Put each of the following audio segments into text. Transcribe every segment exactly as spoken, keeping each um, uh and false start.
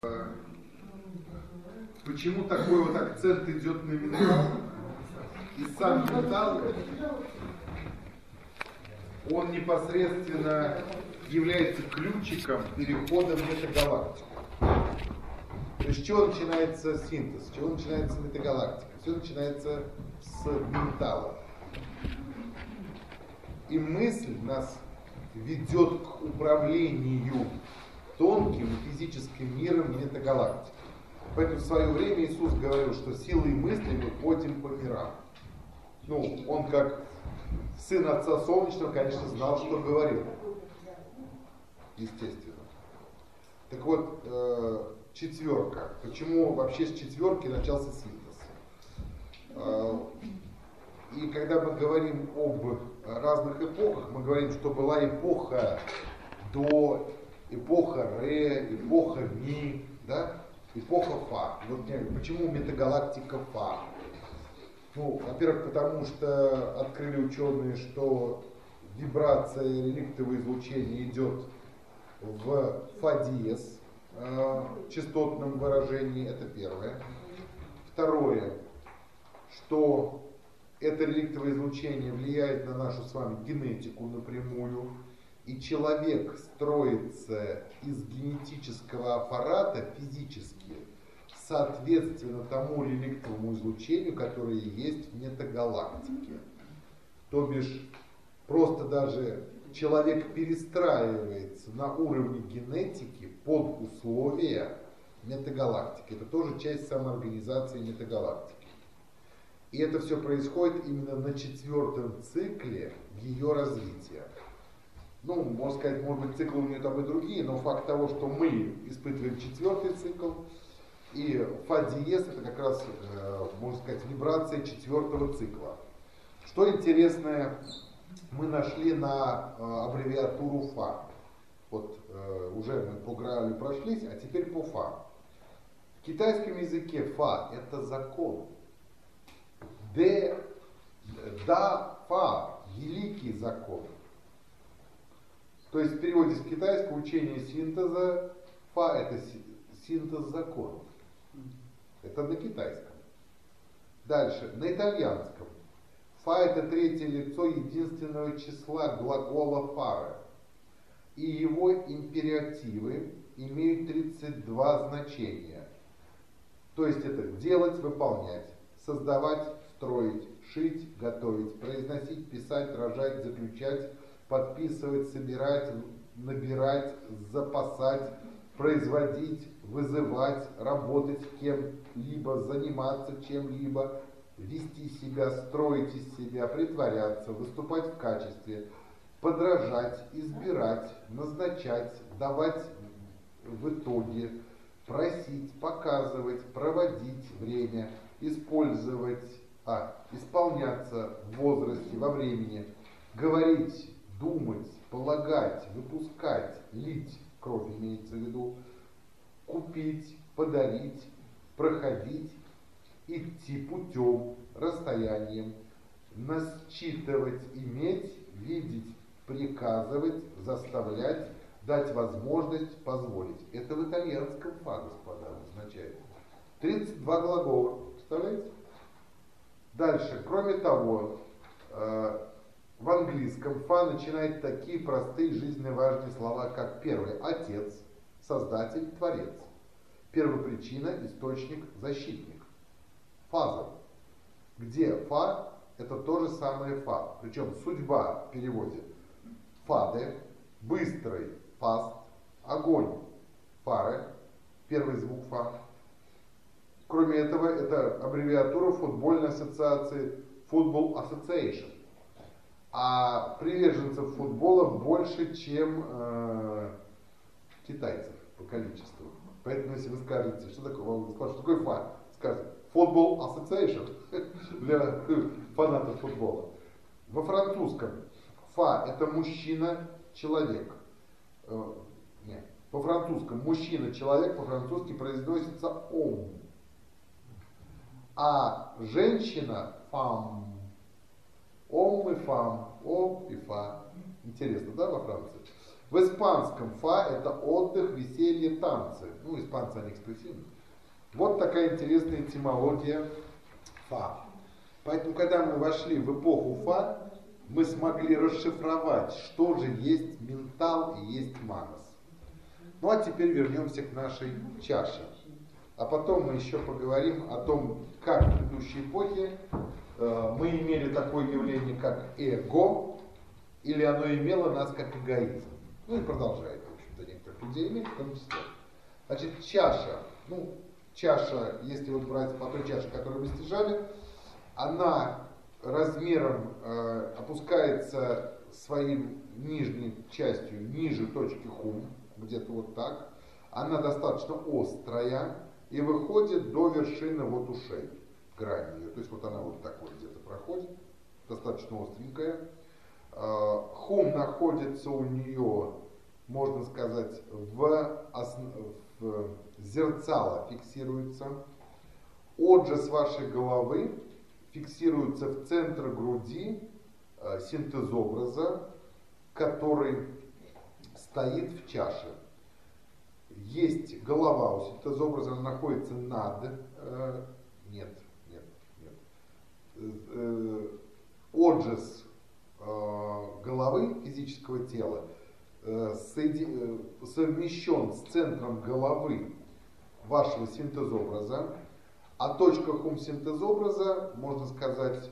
Почему такой вот акцент идет на ментал? И сам ментал, он непосредственно является ключиком перехода в метагалактику. То есть с чего начинается синтез, с чего начинается метагалактика? Все начинается с ментала. И мысль нас ведет к управлению тонким и физическим миром метагалактики. Поэтому в свое время Иисус говорил, что силой мысли мы ходим по мирам. Ну, он как сын Отца Солнечного, конечно, знал, что говорил. Естественно. Так вот, э, четверка. Почему вообще с четверки начался синтез? Э, и когда мы говорим об разных эпохах, мы говорим, что была эпоха до, эпоха Ре, эпоха Ми, да? Эпоха Фа. Вот почему метагалактика Фа? Ну, во-первых, потому что открыли ученые, что вибрация реликтового излучения идет в фа диез э, частотном выражении, это первое. Второе, что это реликтовое излучение влияет на нашу с вами генетику напрямую, и человек строится из генетического аппарата физически, соответственно тому реликтовому излучению, которое есть в метагалактике. То бишь, просто даже человек перестраивается на уровне генетики под условия метагалактики. Это тоже часть самоорганизации метагалактики. И это все происходит именно на четвертом цикле ее развития. Ну, можно сказать, может быть, циклы у нее там и другие, но факт того, что мы испытываем четвертый цикл, и фа диез это как раз, э, можно сказать, вибрация четвертого цикла. Что интересное, мы нашли на э, аббревиатуру Фа. Вот э, уже мы по Граалю прошлись, а теперь по Фа. В китайском языке Фа это закон. Де, да, Фа, великий закон. То есть в переводе с китайского учение синтеза Фа это синтез законов. Это на китайском. Дальше, на итальянском. Фа это третье лицо единственного числа глагола фаре. И его императивы имеют тридцать два значения. То есть это делать, выполнять, создавать, строить, шить, готовить, произносить, писать, рожать, заключать, подписывать, собирать, набирать, запасать, производить, вызывать, работать кем-либо, заниматься чем-либо, вести себя, строить из себя, притворяться, выступать в качестве, подражать, избирать, назначать, давать в итоге, просить, показывать, проводить время, использовать, а, исполняться в возрасте, во времени, говорить, думать, полагать, выпускать, лить, кровь имеется в виду, купить, подарить, проходить, идти путем, расстоянием, насчитывать, иметь, видеть, приказывать, заставлять, дать возможность, позволить. Это в итальянском Фа, господа, означает. тридцать два глагола, представляете? Дальше, кроме того, э, в английском Фа начинает такие простые жизненно важные слова, как первый – отец, создатель, творец. Первопричина, источник, защитник. Фаза, где Фа – это то же самое Фа. Причем судьба в переводе фаде, быстрый, фаст, огонь, фаре, первый звук Фа. Кроме этого, это аббревиатура футбольной ассоциации Football Association. А приверженцев футбола больше, чем э, китайцев по количеству. Поэтому, если вы скажете, что такое, вам скажут, что такое Фа, скажете Football Association для фанатов футбола. Во французском Фа это мужчина-человек. Э, нет, по французском мужчина-человек по-французски произносится ом. А женщина фам. Ом и фам, ом и фа. Интересно, да, во Франции? В испанском фа это отдых, веселье, танцы. Ну, испанцы они экспрессивны. Вот такая интересная этимология фа. Поэтому, когда мы вошли в эпоху фа, мы смогли расшифровать, что же есть ментал и есть манас. Ну а теперь вернемся к нашей чаше. А потом мы еще поговорим о том, как в предыдущей эпохе э, мы имели такое явление, как эго, или оно имело нас как эгоизм. Ну и продолжает, в общем-то, некоторых людей иметь, в том числе. Значит, чаша, ну, чаша, если вот брать по той чаше, которую мы стяжали, она размером э, опускается своим нижней частью ниже точки хум, где-то вот так. Она достаточно острая и выходит до вершины вот ушей, грани ее. То есть вот она вот так вот где-то проходит, достаточно остренькая. Э, хум находится у нее, можно сказать, в, основ... в зерцало фиксируется. Отжас вашей головы фиксируется в центр груди э, синтезобраза, который стоит в чаше. Есть голова у синтезобраза, она находится над, э, нет, нет, нет, э, отжас э, головы физического тела э, соеди, э, совмещен с центром головы вашего синтезобраза. А точка хум синтезобраза, можно сказать,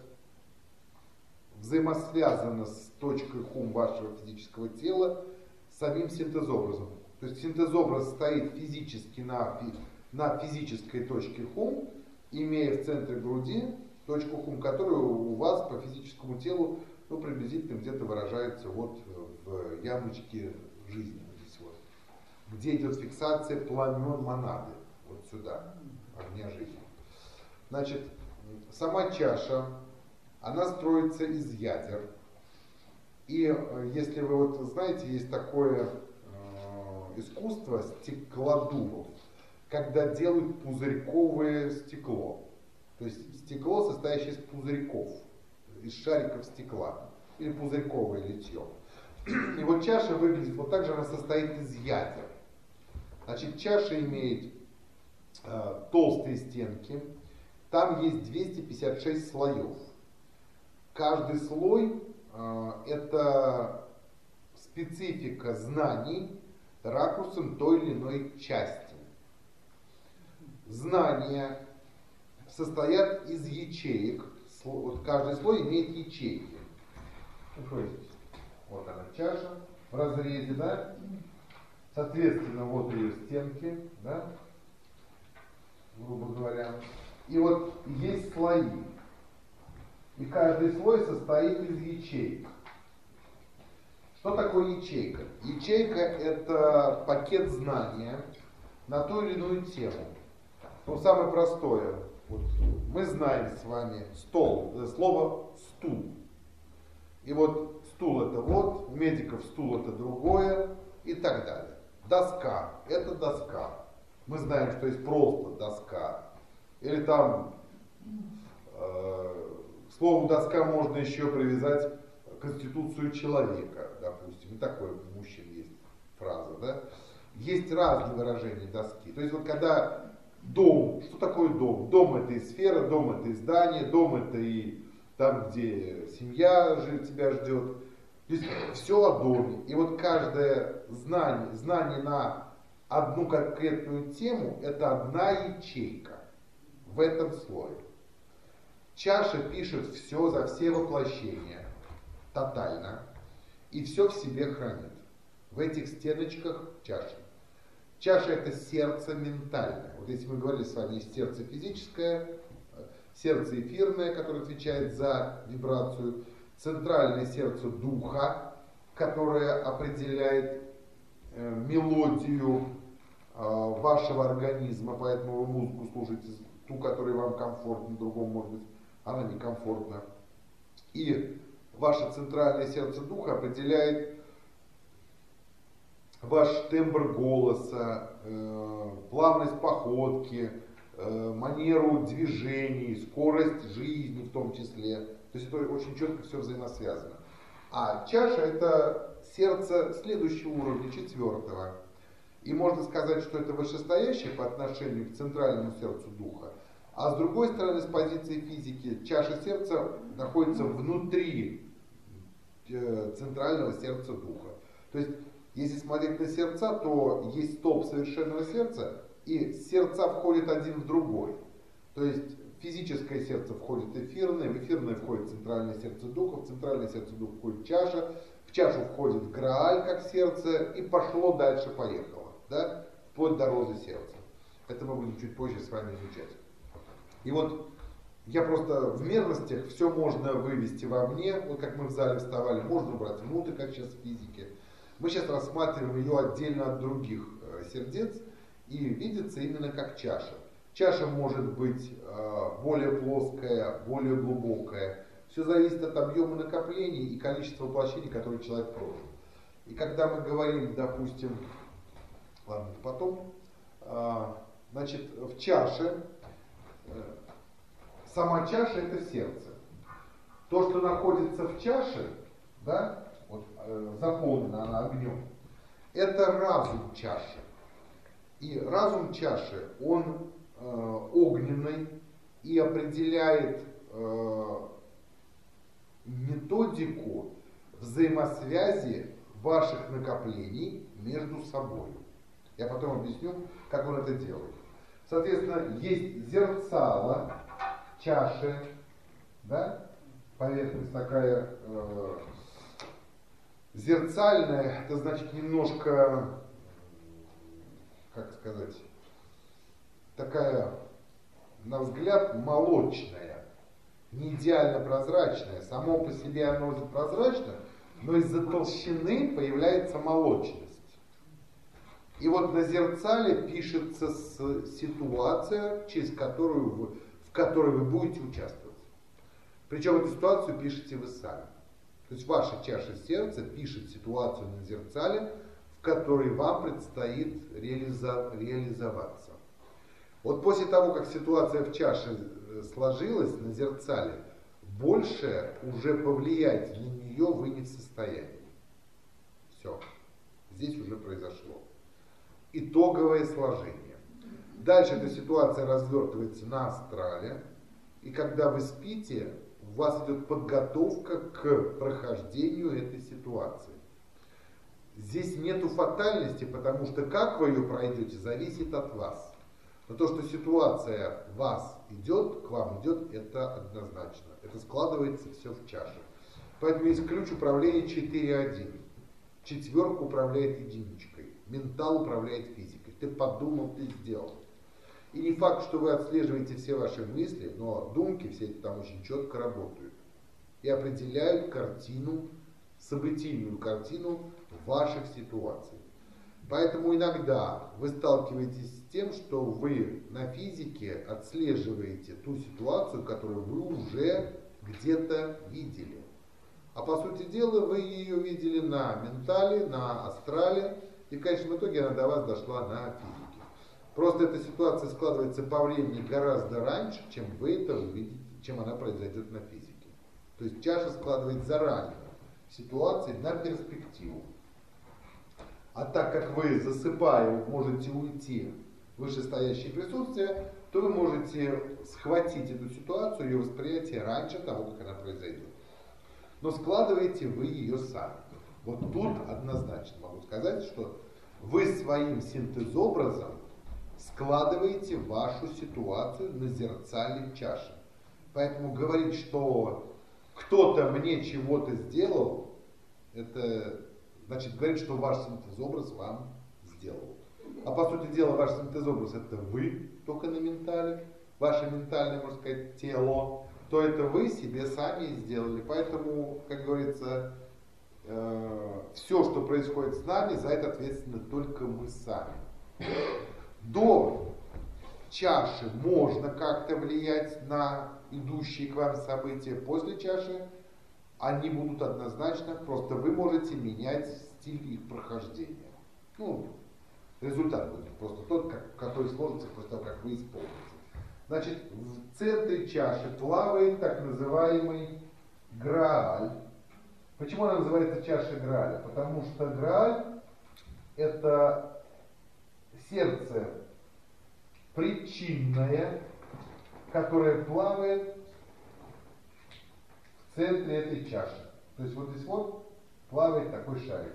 взаимосвязана с точкой хум вашего физического тела самим синтезобразом. То есть синтезобраз стоит физически на, на физической точке хум, имея в центре груди точку хум, которая у вас по физическому телу ну, приблизительно где-то выражается вот в ямочке жизни, здесь вот, где идет фиксация пламен монады, вот сюда, огня жизни. Значит, сама чаша, она строится из ядер. И если вы вот знаете, есть такое э, искусство стеклодувов, когда делают пузырьковое стекло. То есть стекло, состоящее из пузырьков, из шариков стекла, или пузырьковое литье. И вот чаша выглядит вот так же, она состоит из ядер. Значит, чаша имеет э, толстые стенки. Там есть двести пятьдесят шесть слоев. Каждый слой э, это специфика знаний ракурсом той или иной части. Знания состоят из ячеек. Вот каждый слой имеет ячейки. Вот она чаша в разрезе, да? Соответственно, вот ее стенки, да? Грубо говоря. И вот есть слои. И каждый слой состоит из ячеек. Что такое ячейка? Ячейка – это пакет знания на ту или иную тему. Ну, самое простое. Вот мы знаем с вами стол, слово стул. И вот стул это вот, у медиков стул это другое и так далее. Доска – это доска. Мы знаем, что есть просто доска. Или там э, к слову доска можно еще привязать конституцию человека, допустим. И такое у мужчин есть фраза, да? Есть разные выражения доски. То есть вот когда дом, что такое дом? Дом это и сфера, дом это и здание, дом это и там, где семья тебя ждет. То есть все о доме. И вот каждое знание, знание на одну конкретную тему, это одна ячейка в этом слое. Чаша пишет все за все воплощения, тотально, и все в себе хранит. В этих стеночках чаши. Чаша это сердце ментальное. Вот если мы говорили с вами, есть сердце физическое, сердце эфирное, которое отвечает за вибрацию, центральное сердце духа, которое определяет э, мелодию э, вашего организма, поэтому вы музыку слушаете ту, которая вам комфортна, другому, может быть, она некомфортна. И ваше центральное сердце духа определяет ваш тембр голоса, э, плавность походки, э, манеру движений, скорость жизни в том числе. То есть это очень четко все взаимосвязано. А чаша это сердце следующего уровня, четвертого. И можно сказать, что это вышестоящее по отношению к центральному сердцу духа. А с другой стороны, с позиции физики, чаша сердца находится внутри э, центрального сердца духа. То есть, если смотреть на сердца, то есть столб совершенного сердца, и сердца входят один в другой. То есть, физическое сердце входит в эфирное, в эфирное входит центральное сердце духа, в центральное сердце духа входит чаша, в чашу входит Грааль как сердце, и пошло дальше, поехало, да, вплоть до розы сердца. Это мы будем чуть позже с вами изучать. И вот я просто в мерностях все можно вывести вовне, вот как мы в зале вставали, можно убрать внутрь, как сейчас в физике. Мы сейчас рассматриваем ее отдельно от других э, сердец, и видится именно как чаша. Чаша может быть э, более плоская, более глубокая. Все зависит от объема накоплений и количества воплощений, которые человек прожил. И когда мы говорим, допустим, ладно, потом, э, значит, в чаше, сама чаша — это сердце. То, что находится в чаше, да, вот, э, заполнена она огнем, это разум чаши. И разум чаши, он э, огненный и определяет э, методику взаимосвязи ваших накоплений между собой. Я потом объясню, как он это делает. Соответственно, есть зерцало чаши, да, поверхность такая э, зерцальная, это значит немножко, как сказать, такая, на взгляд, молочная, не идеально прозрачная. Само по себе оно прозрачно, но из-за толщины появляется молочность. И вот на зерцале пишется ситуация, через которую вы, в которой вы будете участвовать. Причем эту ситуацию пишете вы сами. То есть ваша чаша сердца пишет ситуацию на зерцале, в которой вам предстоит реализа- реализоваться. Вот после того, как ситуация в чаше сложилась на зерцале, больше уже повлиять на нее вы не в состоянии. Все. Здесь уже произошло итоговое сложение. Дальше эта ситуация развертывается на астрале, и когда вы спите, у вас идет подготовка к прохождению этой ситуации. Здесь нету фатальности, потому что как вы ее пройдете, зависит от вас. Но то, что ситуация вас идет, к вам идет, это однозначно. Это складывается все в чаше. Поэтому есть ключ управления четыре один. Четверка управляет единичкой. Ментал управляет физикой. Ты подумал, ты сделал. И не факт, что вы отслеживаете все ваши мысли, но думки все эти там очень четко работают. И определяют картину, событийную картину ваших ситуаций. Поэтому иногда вы сталкиваетесь с тем, что вы на физике отслеживаете ту ситуацию, которую вы уже где-то видели. А по сути дела вы ее видели на ментале, на астрале, и в конечном итоге она до вас дошла на физике. Просто эта ситуация складывается по времени гораздо раньше, чем вы это увидите, чем она произойдет на физике. То есть чаша складывает заранее ситуации на перспективу. А так как вы, засыпая, можете уйти в вышестоящее присутствие, то вы можете схватить эту ситуацию, ее восприятие раньше того, как она произойдет. Но складываете вы ее сами. Вот тут однозначно могу сказать, что вы своим синтезобразом складываете вашу ситуацию на зерцале чаши. Поэтому говорить, что кто-то мне чего-то сделал, это значит говорить, что ваш синтезобраз вам сделал. А по сути дела ваш синтезобраз — это вы, только на ментале, ваше ментальное, можно сказать, тело, то это вы себе сами сделали. Поэтому, как говорится, э, все, что происходит с нами, за это ответственны только мы сами. До чаши можно как-то влиять на идущие к вам события. После чаши они будут однозначно, просто вы можете менять стиль их прохождения. Ну, результат будет просто тот, как, который сложится после того, как вы исполните. Значит, в центре чаши плавает так называемый Грааль. Почему она называется чашей Грааля? Потому что Грааль это сердце причинное, которое плавает в центре этой чаши. То есть вот здесь вот плавает такой шарик.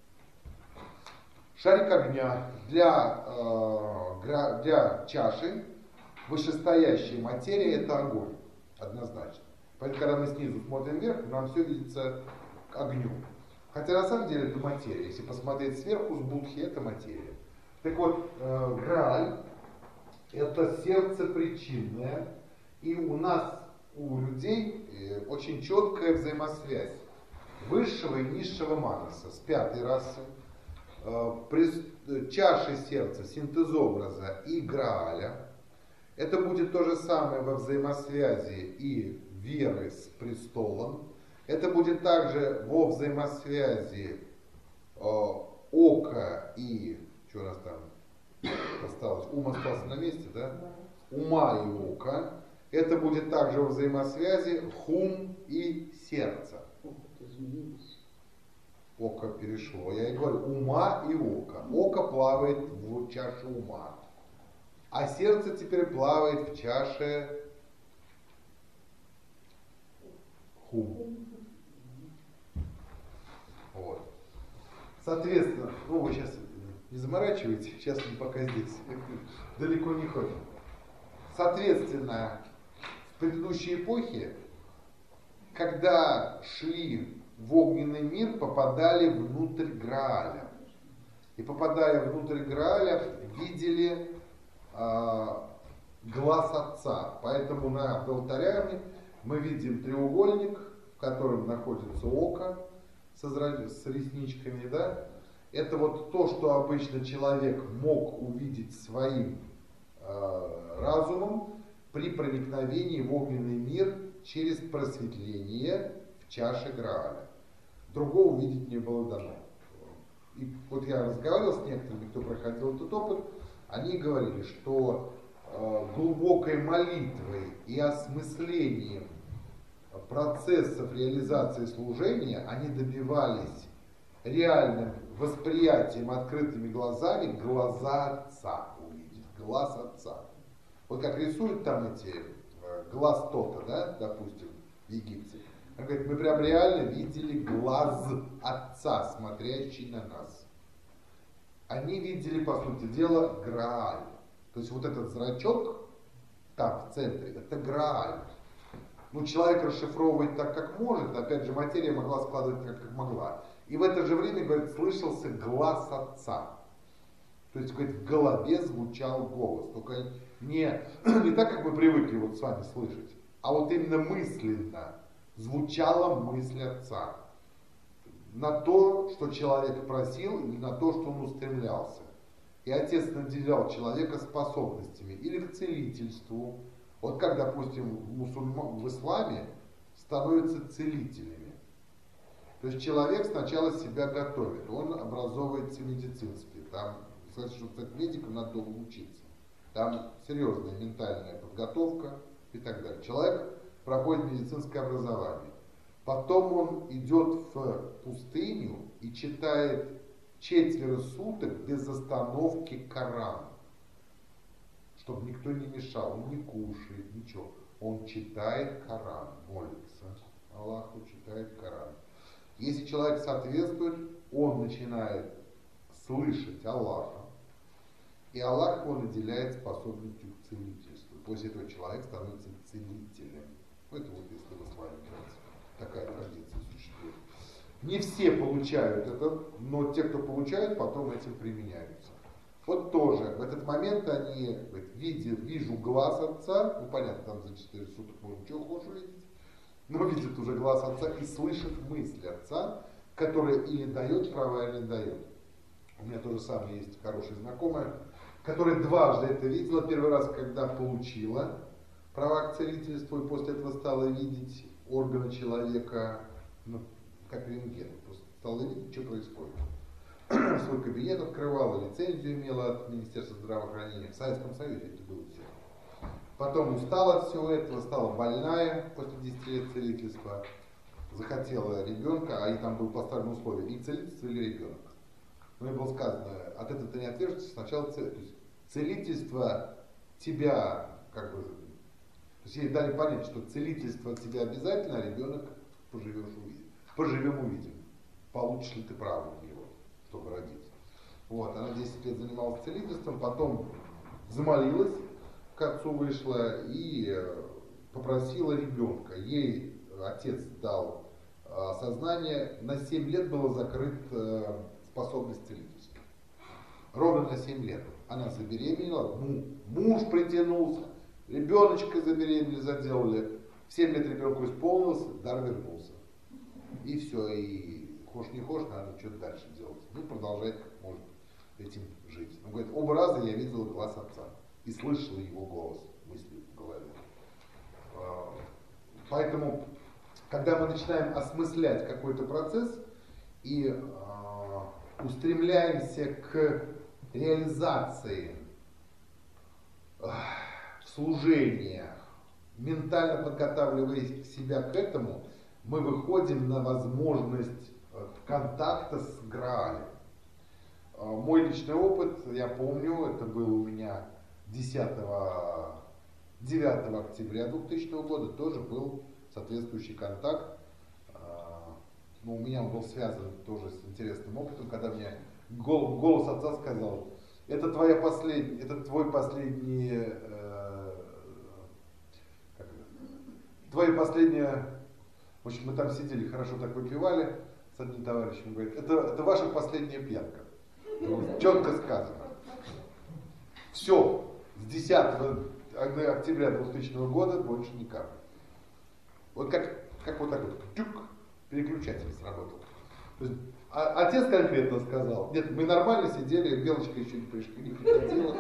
Шарик огня для, э, для чаши, вышестоящая материя, это огонь, однозначно. Поэтому, когда мы снизу смотрим вверх, нам все видится к огню. Хотя на самом деле это материя. Если посмотреть сверху с будхи, это материя. Так вот, э, Грааль это сердце причинное, и у нас, у людей, э, очень четкая взаимосвязь высшего и низшего манаса с пятой расы. Чаши сердца, синтезобраза и Грааля. Это будет то же самое во взаимосвязи и веры с престолом. Это будет также во взаимосвязи э, ока и, что у нас там осталось, ум остался на месте, да? Ума и ока. Это будет также во взаимосвязи хум и сердца. Око перешло. Я и говорю, ума и око. Око плавает в чаше ума. А сердце теперь плавает в чаше хум. Вот. Соответственно, ну вы сейчас не заморачивайте, сейчас мы пока здесь. Далеко не ходим. Соответственно, в предыдущей эпохе, когда шли в огненный мир, попадали внутрь Грааля. И попадая внутрь Грааля, видели э, глаз Отца. Поэтому на алтаряне мы видим треугольник, в котором находится око со зра... с ресничками. Да? Это вот то, что обычно человек мог увидеть своим э, разумом при проникновении в огненный мир через просветление в чаше Грааля. Другого увидеть не было дано. И вот я разговаривал с некоторыми, кто проходил этот опыт, они говорили, что э, глубокой молитвой и осмыслением процессов реализации служения они добивались реальным восприятием открытыми глазами глаза Отца увидеть, глаз Отца. Вот как рисуют там эти э, глаз Тота, да, допустим, в Египте. Он говорит, мы прям реально видели глаз Отца, смотрящий на нас. Они видели, по сути дела, Грааль. То есть вот этот зрачок там в центре, это Грааль. Ну, человек расшифровывает так, как может, опять же, материя могла складывать так, как могла. И в это же время, говорит, слышался глаз Отца. То есть, говорит, в голове звучал голос. Только не, не так, как мы привыкли вот с вами слышать, а вот именно мысленно звучала мысль Отца на то, что человек просил, и на то, что он устремлялся. И Отец наделял человека способностями или к целительству. Вот как, допустим, в, мусульман, в исламе становятся целителями. То есть человек сначала себя готовит, он образовывается медицински. Там, кстати, чтобы стать медиком, надо долго учиться. Там серьезная ментальная подготовка и так далее. Человек проходит медицинское образование. Потом он идет в пустыню и читает четверо суток без остановки Коран. Чтобы никто не мешал, он не кушает, ничего. Он читает Коран, молится Аллаху, читает Коран. Если человек соответствует, он начинает слышать Аллаха. И Аллах его наделяет способностью к целительству. После этого человек становится целителем. Это вот если вы с вами такая традиция существует. Не все получают это, но те, кто получают, потом этим применяются. Вот тоже в этот момент они говорят, видят, вижу глаз Отца, ну понятно, там за четыре суток можно ничего хочешь увидеть, но видят уже глаз Отца и слышат мысли Отца, которая или дает права, или не дает. У меня тоже самое есть хорошая знакомая, которая дважды это видела. Первый раз, когда получила права к целительству, и после этого стала видеть органы человека, ну, как рентген. Просто стала видеть, что происходит. Свой кабинет открывала, лицензию имела от Министерства здравоохранения. В Советском Союзе это было все. Потом устала от всего этого, стала больная после десяти лет целительства. захотела ребенка, а и там было поставлено условие, и целительство, или ребенок. Мне было сказано, от этого ты не отвяжешься, сначала цель, то есть целительство тебя, как бы, то есть ей дали понять, что целительство от тебя обязательно, а ребенок поживешь увидим. Поживем увидим, получишь ли ты право в него, чтобы родиться. Вот, она десять лет занималась целительством, потом замолилась, к отцу вышла и попросила ребенка. Ей отец дал э, сознание, на семь лет была закрыта э, способность целительства. Ровно на семь лет. Она забеременела, ну, муж притянулся, ребеночка забеременели, заделали. В семь лет ребенку исполнилось, дар вернулся. И все, и хошь не хошь, надо что-то дальше делать. Ну, продолжать как может этим жить. Он говорит, оба раза я видела глаз отца и слышала его голос, мысли в голове. Поэтому, когда мы начинаем осмыслять какой-то процесс и э, устремляемся к реализации э, служения, ментально подготавливая себя к этому, мы выходим на возможность контакта с Граалем. Мой личный опыт, я помню, это был у меня десятого девятого октября двухтысячного года, тоже был соответствующий контакт. Но у меня он был связан тоже с интересным опытом, когда мне голос отца сказал, это твоя последняя, это твой последний, э, как это, твоя последняя, в общем, мы там сидели, хорошо так выпивали с одним товарищем, говорит, это, это ваша последняя пьянка. Четко сказано. Все, с десятого октября двухтысячного года больше никак. Вот как, как вот так вот, тюк, переключатель сработал. То есть, а, отец конкретно сказал, нет, мы нормально сидели, белочка еще не пришла, не приходила.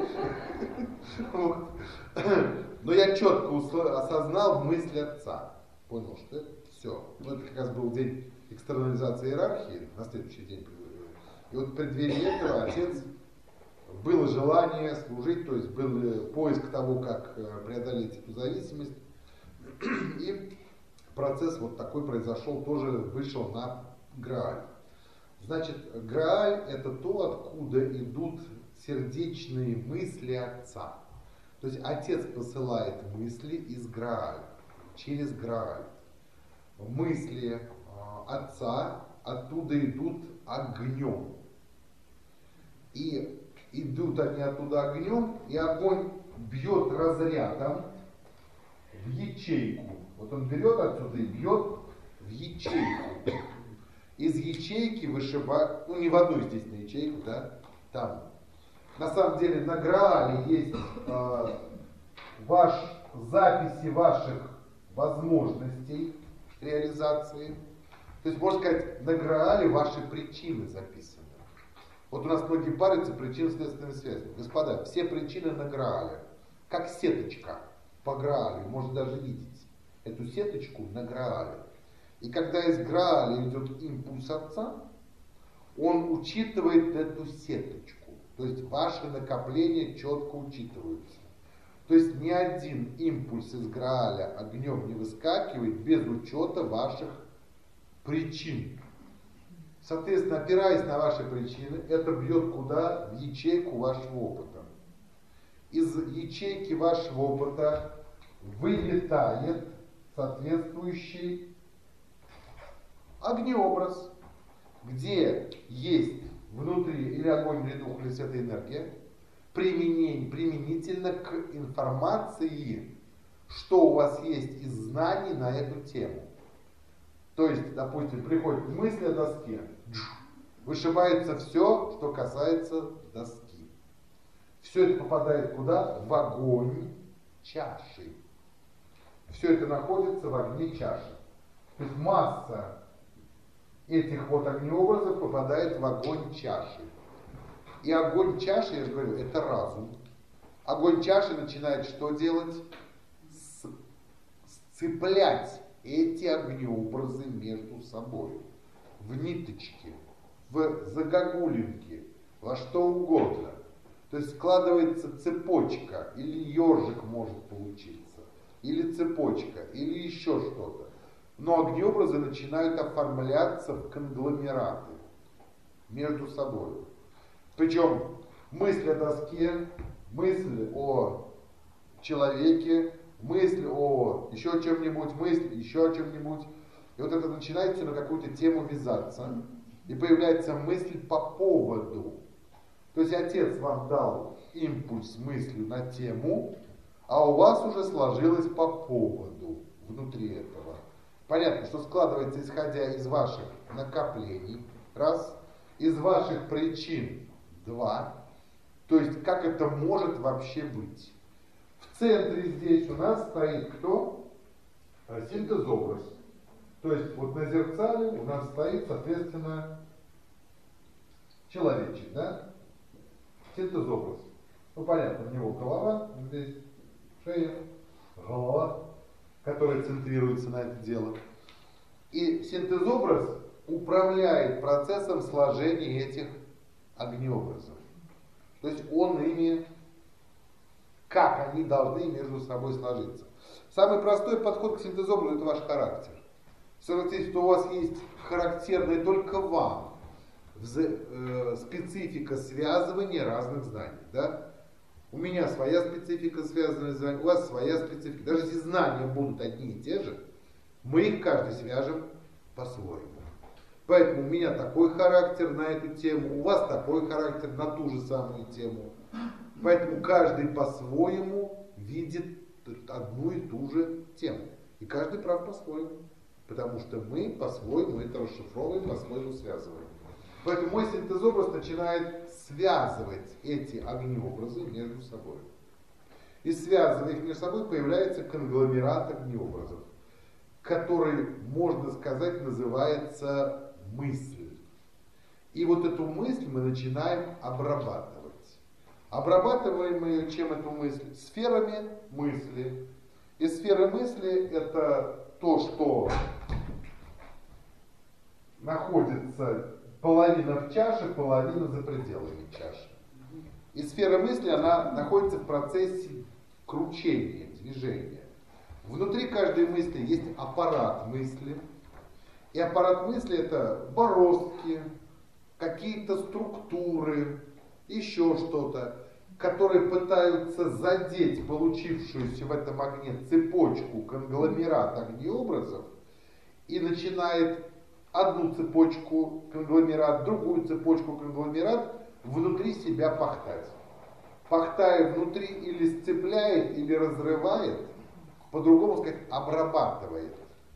Но я четко осознал мысли отца. Понял, что это все. Ну, это как раз был день экстернализации иерархии, на следующий день. И вот в преддверии этого отец, было желание служить, то есть был поиск того, как преодолеть эту зависимость. И процесс вот такой произошел, тоже вышел на Грааль. Значит, Грааль это то, откуда идут сердечные мысли отца. То есть отец посылает мысли из Грааля, через Грааль. Мысли э, отца оттуда идут огнем. И идут они оттуда огнем, и огонь бьет разрядом в ячейку. Вот он берет отсюда и бьет в ячейку. Из ячейки вышибает, ну не в одну, естественно, ячейку, да, там. На самом деле на Граале есть э, ваш, записи ваших возможностей реализации. То есть, можно сказать, на Граале ваши причины записаны. Вот у нас многие парятся причинно-следственными связями. Господа, все причины на Граале. Как сеточка по Граалю. Можно даже видеть эту сеточку на Граале. И когда из Грааля идет импульс отца, он учитывает эту сеточку. То есть ваши накопления четко учитываются. То есть ни один импульс из Грааля огнем не выскакивает без учета ваших причин. Соответственно, опираясь на ваши причины, это бьет куда? В ячейку вашего опыта. Из ячейки вашего опыта вылетает соответствующий огнеобраз, где есть внутри или огонь, или дух, или святая энергия, применительно к информации, что у вас есть из знаний на эту тему. То есть, допустим, приходит мысль о доске, вышибается все, что касается доски. Все это попадает куда? В огонь чаши. Все это находится в огне чаши. То есть масса этих вот огнеобразов попадает в огонь чаши. И огонь чаши, я же говорю, это разум. Огонь чаши начинает что делать? Сцеплять эти огнеобразы между собой. В ниточке, в загогулинке, во что угодно. То есть складывается цепочка, или ежик может получиться, или цепочка, или еще что-то. но огнеобразы начинают оформляться в конгломераты между собой. Причем мысль о доске, мысль о человеке, мысль о еще чем-нибудь, мысль еще о чем-нибудь. И вот это начинает на какую-то тему вязаться. И появляется мысль по поводу. То есть отец вам дал импульс мыслью на тему, а у вас уже сложилось по поводу внутри этого. Понятно, что складывается исходя из ваших накоплений, раз, из ваших причин, два. То есть как это может вообще быть. В центре здесь у нас стоит кто? Синтезобраз. То есть вот на зеркале у нас стоит, соответственно, человечек, да? Синтезобраз. Ну понятно, у него голова, здесь шея, голова, которая центрируется на это дело. И синтезобраз управляет процессом сложения этих огнеобразов. То есть он ими, как они должны между собой сложиться. Самый простой подход к синтезобразу — это ваш характер. Согласитесь, что у вас есть характерное только вам специфика связывания разных знаний. Да? У меня своя специфика связывания знаний, у вас своя специфика. Даже если знания будут одни и те же, мы их каждый свяжем по-своему. Поэтому у меня такой характер на эту тему, у вас такой характер на ту же самую тему. Поэтому каждый по-своему видит одну и ту же тему. И каждый прав по-своему. Потому что мы по-своему это расшифровываем, по-своему связываем. Поэтому мой синтезобраз начинает связывать эти огнеобразы между собой. И связывая их между собой, появляется конгломерат огнеобразов, который, можно сказать, называется мысль. И вот эту мысль мы начинаем обрабатывать. Обрабатываем мы ее чем, эту мысль? Сферами мысли. И сферы мысли — это то, что находится половина в чаше, половина за пределами чаши. И сфера мысли, она находится в процессе кручения, движения. Внутри каждой мысли есть аппарат мысли. И аппарат мысли — это бороздки, какие-то структуры, еще что-то, которые пытаются задеть получившуюся в этом огне цепочку, конгломерат огнеобразов, и начинает одну цепочку конгломерат, другую цепочку конгломерат внутри себя пахтать. Пахтая внутри или сцепляет, или разрывает, по-другому сказать, обрабатывает.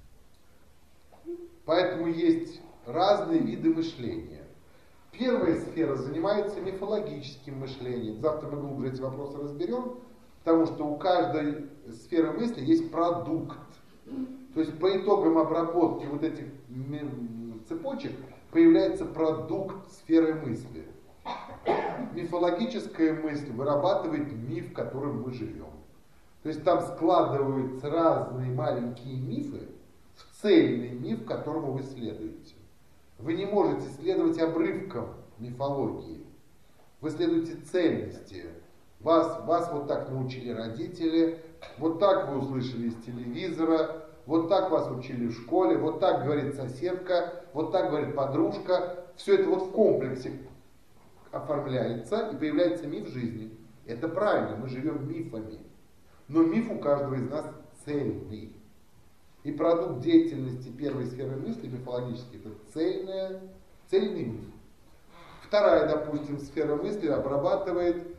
Поэтому есть разные виды мышления. Первая сфера занимается мифологическим мышлением. Завтра мы глубже эти вопросы разберем, потому что у каждой сферы мысли есть продукт. То есть по итогам обработки вот этих цепочек появляется продукт сферы мысли. Мифологическая мысль вырабатывает миф, в котором мы живем. То есть там складываются разные маленькие мифы в цельный миф, которому вы следуете. Вы не можете следовать обрывкам мифологии. Вы следуете цельности. Вас, вас вот так научили родители, вот так вы услышали из телевизора, вот так вас учили в школе, вот так говорит соседка, вот так говорит подружка. Все это вот в комплексе оформляется и появляется миф жизни. Это правильно, мы живем мифами. Но миф у каждого из нас цельный. И продукт деятельности первой сферы мысли, мифологический, это цельная, цельный миф. Вторая, допустим, сфера мысли обрабатывает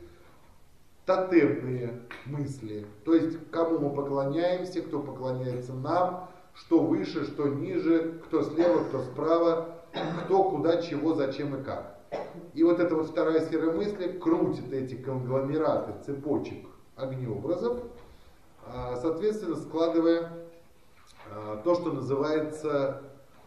тотемные мысли. То есть, кому мы поклоняемся, кто поклоняется нам, что выше, что ниже, кто слева, кто справа, кто куда, чего, зачем и как. И вот эта вот вторая сфера мысли крутит эти конгломераты цепочек огнеобразов, соответственно, складывая то, что называется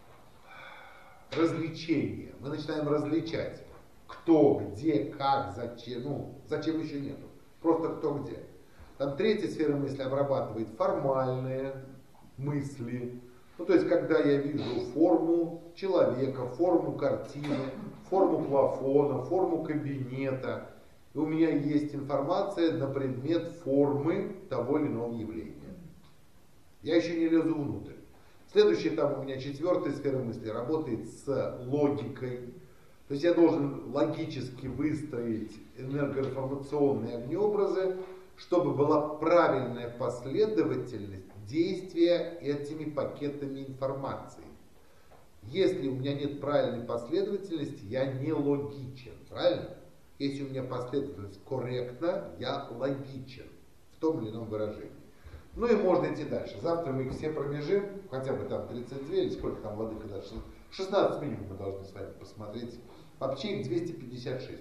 развлечение. Мы начинаем различать, кто, где, как, зачем. Ну, зачем еще нету. Просто кто, где. Там третья сфера мысли обрабатывает формальные мысли. Ну, то есть, когда я вижу форму человека, форму картины, форму плафона, форму кабинета, и у меня есть информация на предмет формы того или иного явления. Я еще не лезу внутрь. Следующая там у меня четвертая сфера мысли работает с логикой. То есть я должен логически выстроить энергоинформационные огнеобразы, чтобы была правильная последовательность действия этими пакетами информации. Если у меня нет правильной последовательности, я не логичен, правильно? Если у меня последовательность корректна, я логичен в том или ином выражении. Ну и можно идти дальше. Завтра мы их все пробежим, хотя бы там тридцать две или сколько там Владыка дальше. шестнадцать минимум мы должны с вами посмотреть. Вообще их двести пятьдесят шесть.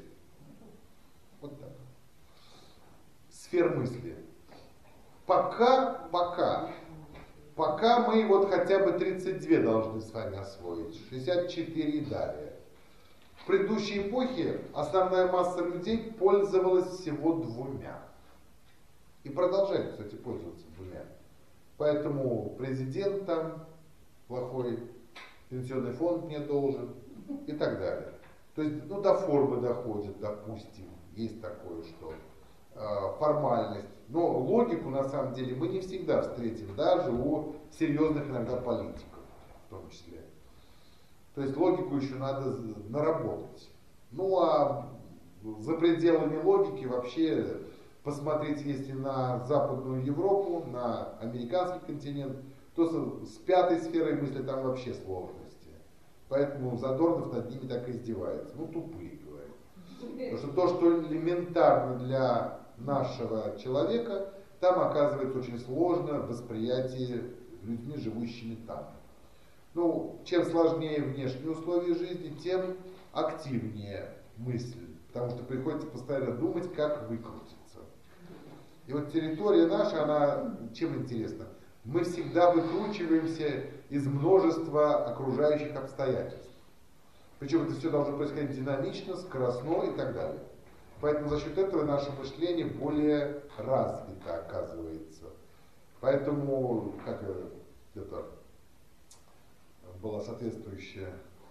Вот так. Сфер мысли. Пока, пока, пока мы вот хотя бы тридцать две должны с вами освоить. шестьдесят четыре и далее. В предыдущей эпохе основная масса людей пользовалась всего двумя. И продолжает, кстати, пользоваться двумя. Поэтому президент там плохой, пенсионный фонд не должен и так далее. То есть, ну, до формы доходит, допустим, есть такое, что э, формальность. Но логику, на самом деле, мы не всегда встретим, даже у серьезных иногда политиков, в том числе. То есть логику еще надо наработать. Ну, а за пределами логики вообще посмотреть, если на Западную Европу, на американский континент, то с, с пятой сферой мысли там вообще сложности. Поэтому Задорнов над ними так и издевается. Ну, тупые, говорит. Потому что то, что элементарно для нашего человека, там оказывается очень сложно в восприятии людьми, живущими там. Ну, чем сложнее внешние условия жизни, тем активнее мысль. Потому что приходится постоянно думать, как выкрутиться. И вот территория наша, она чем интересна? Мы всегда выкручиваемся из множества окружающих обстоятельств. Причем это все должно происходить динамично, скоростно и так далее. Поэтому за счет этого наше мышление более развито оказывается. Поэтому, как это было соответствующее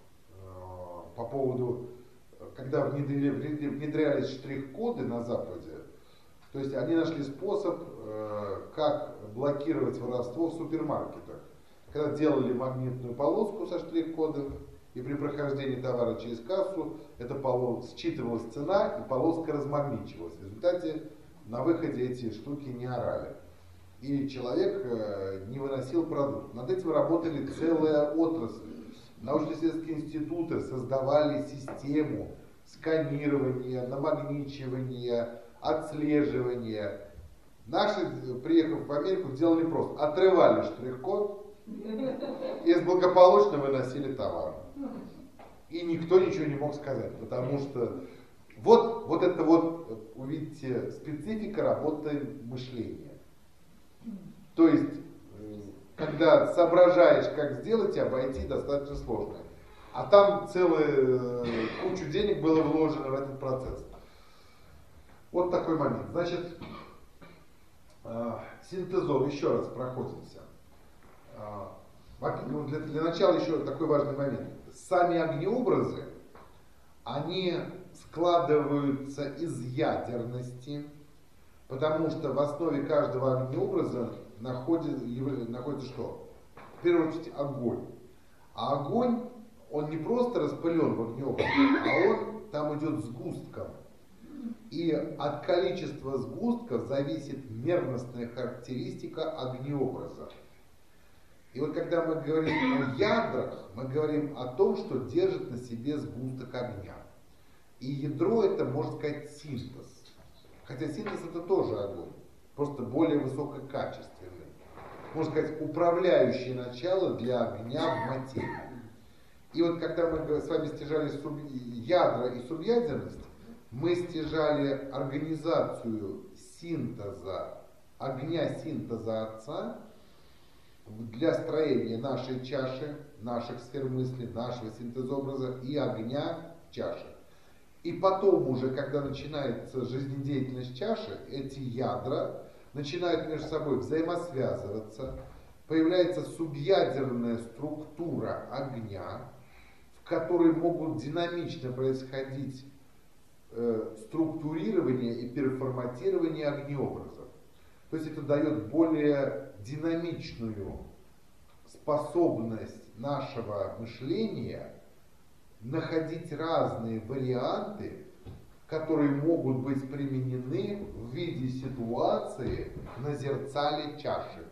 по поводу, когда внедряли, внедрялись штрих-коды на Западе, то есть они нашли способ, как блокировать воровство в супермаркетах. Когда делали магнитную полоску со штрих-кодом, и при прохождении товара через кассу эта полос, считывалась цена, и полоска размагничивалась. В результате на выходе эти штуки не орали. И человек не выносил продукт. Над этим работали целая отрасль. Научно-исследовательские институты создавали систему сканирования, намагничивания, отслеживания. Наши, приехав в Америку, делали просто. Отрывали штрих-код и благополучно выносили товар. И никто ничего не мог сказать, потому что вот, вот это вот, увидите, специфика работы мышления. То есть, когда соображаешь, как сделать и обойти, достаточно сложно. А там целую кучу денег было вложено в этот процесс. Вот такой момент. Значит, синтезор, еще раз проходимся. Для, для начала еще такой важный момент. Сами огнеобразы, они складываются из ядерности, потому что в основе каждого огнеобраза находится, находится что? В первую очередь огонь. А огонь, он не просто распылен в огнеобразе, а он там идет сгустком. И от количества сгустков зависит мерностная характеристика огнеобраза. И вот когда мы говорим о ядрах, мы говорим о том, что держит на себе сгусток огня. И ядро это, можно сказать, синтез. Хотя синтез это тоже огонь, просто более высококачественный. Можно сказать, управляющее начало для огня в материи. И вот когда мы с вами стяжали суб... ядра и субъядерность, мы стяжали организацию синтеза, огня синтеза Отца, для строения нашей чаши, наших сфер мысли, нашего синтезобраза и огня чаши. И потом уже, когда начинается жизнедеятельность чаши, эти ядра начинают между собой взаимосвязываться, появляется субъядерная структура огня, в которой могут динамично происходить э, структурирование и переформатирование огнеобразов. То есть это дает более динамичную способность нашего мышления находить разные варианты, которые могут быть применены в виде ситуации на зерцале чаши.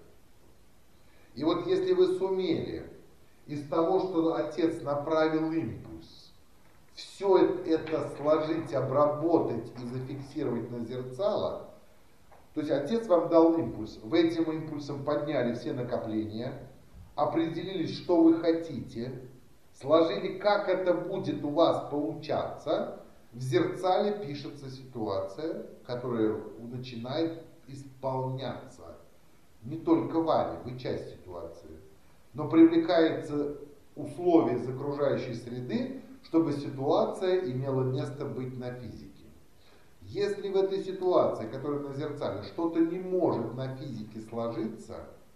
И вот если вы сумели из того, что отец направил импульс, все это сложить, обработать и зафиксировать на зерцало, то есть отец вам дал импульс, вы этим импульсом подняли все накопления, определились, что вы хотите, сложили, как это будет у вас получаться, в зерцале пишется ситуация, которая начинает исполняться. Не только вами, вы часть ситуации, но привлекается условия из окружающей среды, чтобы ситуация имела место быть на физике. Если в этой ситуации, которая на зерцале, что-то не может на физике сложиться,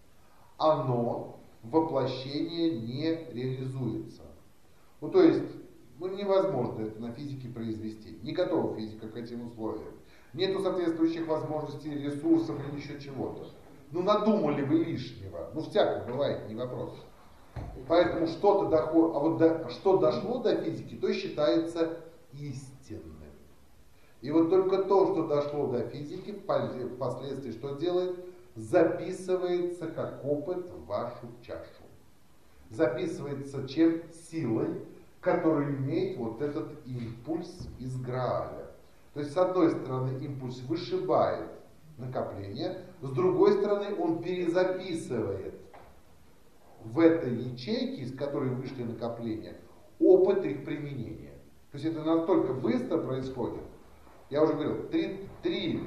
оно воплощение не реализуется. Ну то есть, ну невозможно это на физике произвести. Не готова физика к этим условиям. Нету соответствующих возможностей, ресурсов или еще чего-то. Ну надумали вы лишнего. Ну всякое бывает, не вопрос. Поэтому что-то доходит, а вот до, что дошло до физики, то считается истинным. И вот только то, что дошло до физики, впоследствии что делает? Записывается как опыт в вашу чашу. Записывается чем? Силой, которую имеет вот этот импульс из Грааля. То есть с одной стороны импульс вышибает накопление, с другой стороны он перезаписывает в этой ячейке, из которой вышли накопления, опыт их применения. То есть это настолько быстро происходит. Я уже говорил, три, три,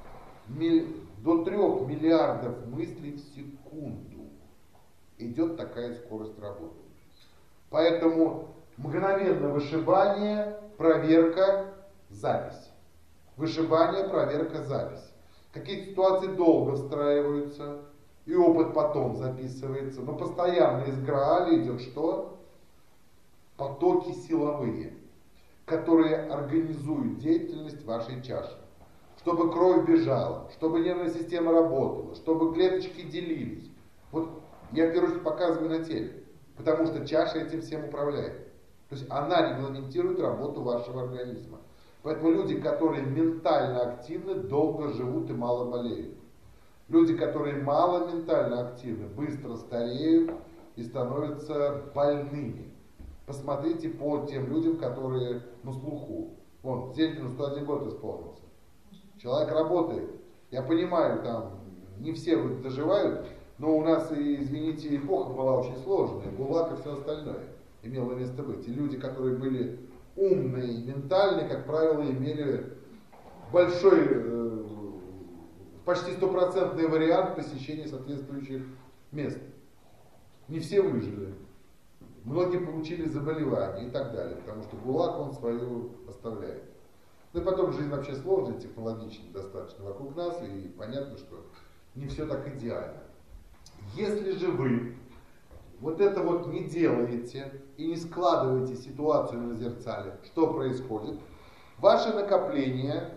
до трех миллиардов мыслей в секунду идет такая скорость работы. Поэтому мгновенно вышибание, проверка, запись. Вышибание, проверка, запись. Какие-то ситуации долго встраиваются, и опыт потом записывается. Но постоянно из Грааля идет что? Потоки силовые, которые организуют деятельность вашей чаши. Чтобы кровь бежала, чтобы нервная система работала, чтобы клеточки делились. Вот я в первую очередь показываю на теле, потому что чаша этим всем управляет. То есть она регламентирует работу вашего организма. Поэтому люди, которые ментально активны, долго живут и мало болеют. Люди, которые мало ментально активны, быстро стареют и становятся больными. Посмотрите по тем людям, которые на слуху. Вон, Зелькину сто один год исполнился. Человек работает. Я понимаю, там не все доживают, но у нас, и, извините, эпоха была очень сложная. ГУЛАГ и все остальное имело место быть. И люди, которые были умные, ментальные, как правило, имели большой, э, почти стопроцентный вариант посещения соответствующих мест. Не все выжили. Многие получили заболевания и так далее, потому что ГУЛАГ он свою оставляет. Ну и потом жизнь вообще сложная, технологичная достаточно вокруг нас, и понятно, что не все так идеально. Если же вы вот это вот не делаете и не складываете ситуацию на зерцале, что происходит? Ваше накопление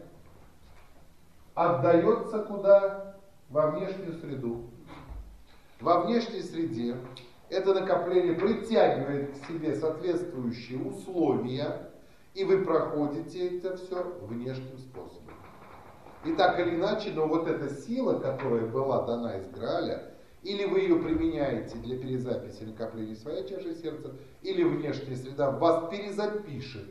отдается куда? Во внешнюю среду. Во внешней среде это накопление притягивает к себе соответствующие условия, и вы проходите это все внешним способом. И так или иначе, но вот эта сила, которая была дана из Грааля, или вы ее применяете для перезаписи накопления своей чаши сердца, или внешняя среда вас перезапишет.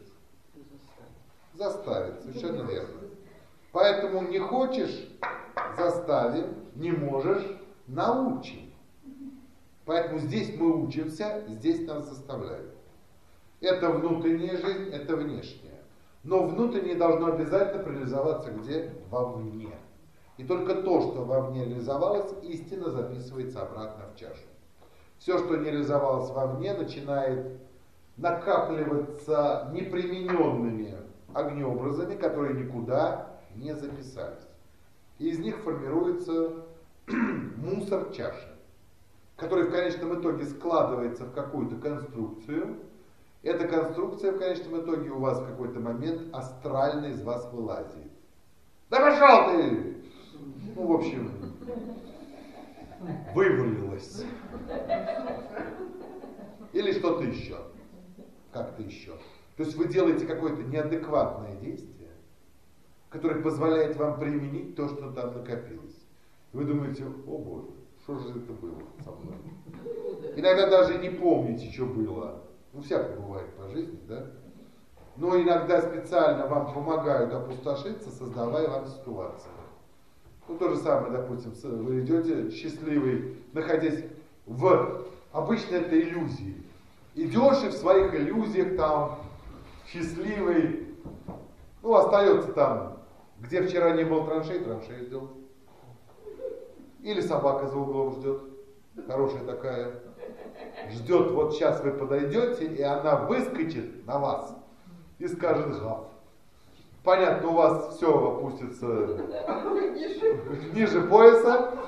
Заставит, совершенно верно. Поэтому не хочешь – заставим, не можешь – научим. Поэтому здесь мы учимся, здесь нас заставляют. Это внутренняя жизнь, это внешняя. Но внутреннее должно обязательно реализоваться где? Вовне. И только то, что вовне реализовалось, истинно записывается обратно в чашу. Все, что не реализовалось вовне, начинает накапливаться непримененными огнеобразами, которые никуда не записались. И из них формируется мусор чаши, который в конечном итоге складывается в какую-то конструкцию. Эта конструкция в конечном итоге у вас в какой-то момент астрально из вас вылазит. Да пошел ты! Ну, в общем, вывалилось. Или что-то еще. Как-то еще. То есть вы делаете какое-то неадекватное действие, которое позволяет вам применить то, что там накопилось. Вы думаете, о боже, что же это было со мной? Иногда даже не помните, что было. Ну, всякое бывает по жизни, да? Но иногда специально вам помогают опустошиться, создавая вам ситуацию. Ну, то же самое, допустим, вы идете счастливый, находясь в... Обычно это иллюзии. Идешь и в своих иллюзиях там счастливый, ну, остается там, где вчера не был траншей, траншей ждет. Или собака за углом ждет, хорошая такая. Ждет, вот сейчас вы подойдете, и она выскочит на вас и скажет гав. Понятно, у вас все опустится ниже пояса,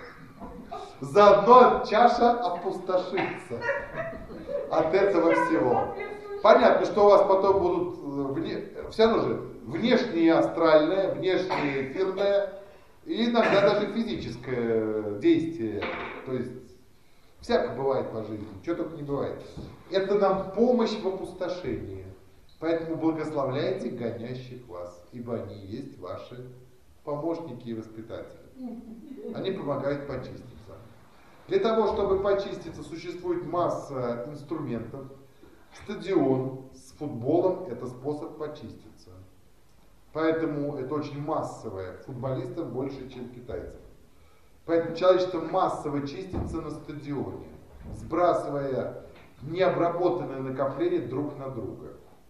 заодно чаша опустошится от этого всего. Понятно, что у вас потом будут, вне, все равно же, внешнее астральное, внешнее эфирное, и иногда даже физическое действие. То есть, всякое бывает по жизни, чего только не бывает. Это нам помощь в опустошении. Поэтому благословляйте гонящих вас, ибо они есть ваши помощники и воспитатели. Они помогают почиститься. Для того, чтобы почиститься, существует масса инструментов. Стадион с футболом – это способ почиститься. Поэтому это очень массовое. Футболистов больше, чем китайцев. Поэтому человечество массово чистится на стадионе, сбрасывая необработанные накопления друг на друга.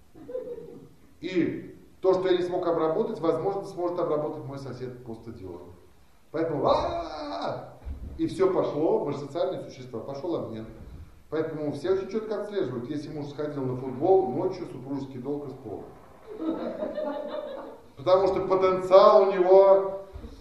И то, что я не смог обработать, возможно, сможет обработать мой сосед по стадиону. Поэтому а-а-а! И все пошло, мы же социальные существа, пошел обмен. Поэтому все очень четко отслеживают, если муж сходил на футбол, ночью супружеский долг исполнен. Потому что потенциал у него,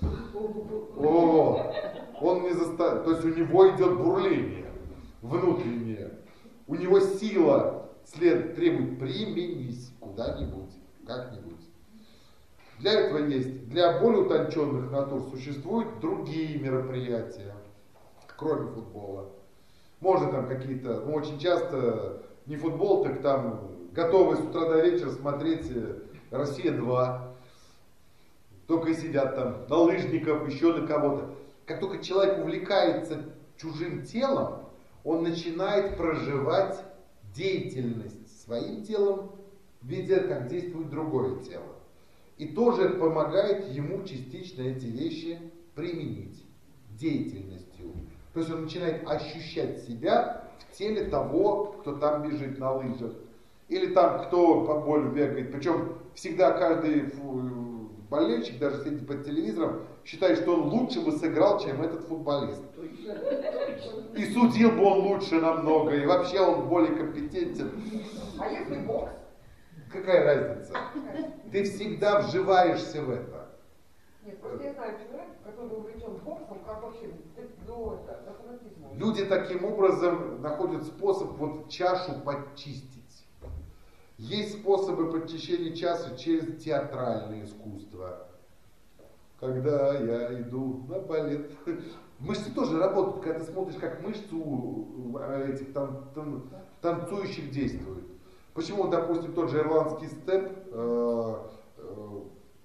о, он не заставит, то есть у него идет бурление внутреннее, у него сила след требует применись куда-нибудь, как-нибудь. Для этого есть, для более утонченных натур существуют другие мероприятия, кроме футбола. Можно там какие-то, ну очень часто не футбол, так там готовы с утра до вечера смотреть Россия два. Только и сидят там на лыжников, еще на кого-то. Как только человек увлекается чужим телом, он начинает проживать деятельность своим телом, видя, как действует другое тело. И тоже помогает ему частично эти вещи применить деятельностью. То есть он начинает ощущать себя в теле того, кто там бежит на лыжах. Или там, кто по полю бегает. Причем всегда каждый болельщик, даже сидя под телевизором, считает, что он лучше бы сыграл, чем этот футболист. И судил бы он лучше намного, и вообще он более компетентен. А если бокс? Какая разница? Ты всегда вживаешься в это. Нет, просто я знаю человека, который увлечен боксом, как вообще до, до фанатизма. Люди таким образом находят способ вот чашу подчистить. Есть способы подчищения чаши через театральное искусство. Когда я иду на балет. Мышцы тоже работают, когда ты смотришь, как мышцы у этих там, там, танцующих действуют. Почему, допустим, тот же ирландский степ э, э,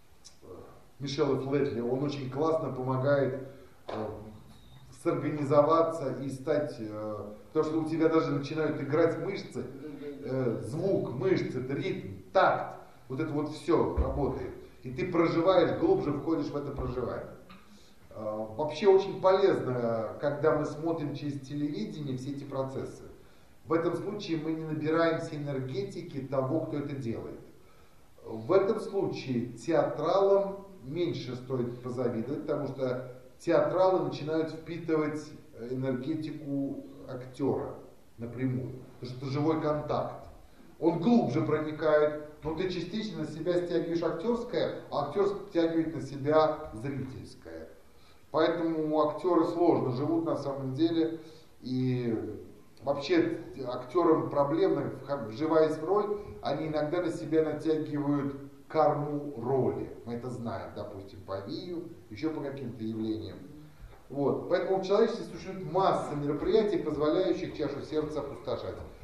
Мишеля Флетли, он очень классно помогает э, сорганизоваться и стать, э, потому что у тебя даже начинают играть мышцы, э, звук, мышцы, это ритм, такт, вот это вот все работает. И ты проживаешь, глубже входишь в это проживание. Э, вообще очень полезно, когда мы смотрим через телевидение все эти процессы. В этом случае мы не набираемся энергетики того, кто это делает. В этом случае театралам меньше стоит позавидовать, потому что театралы начинают впитывать энергетику актера напрямую. Потому что это живой контакт. Он глубже проникает, но ты частично на себя стягиваешь актерское, а актер стягивает на себя зрительское. Поэтому актеры сложно живут на самом деле. И вообще актерам проблемно, вживаясь в роль, они иногда на себя натягивают карму роли. Мы это знаем, допустим, по Вию, еще по каким-то явлениям. Вот. Поэтому в человечестве существует масса мероприятий, позволяющих чашу сердца опустошать.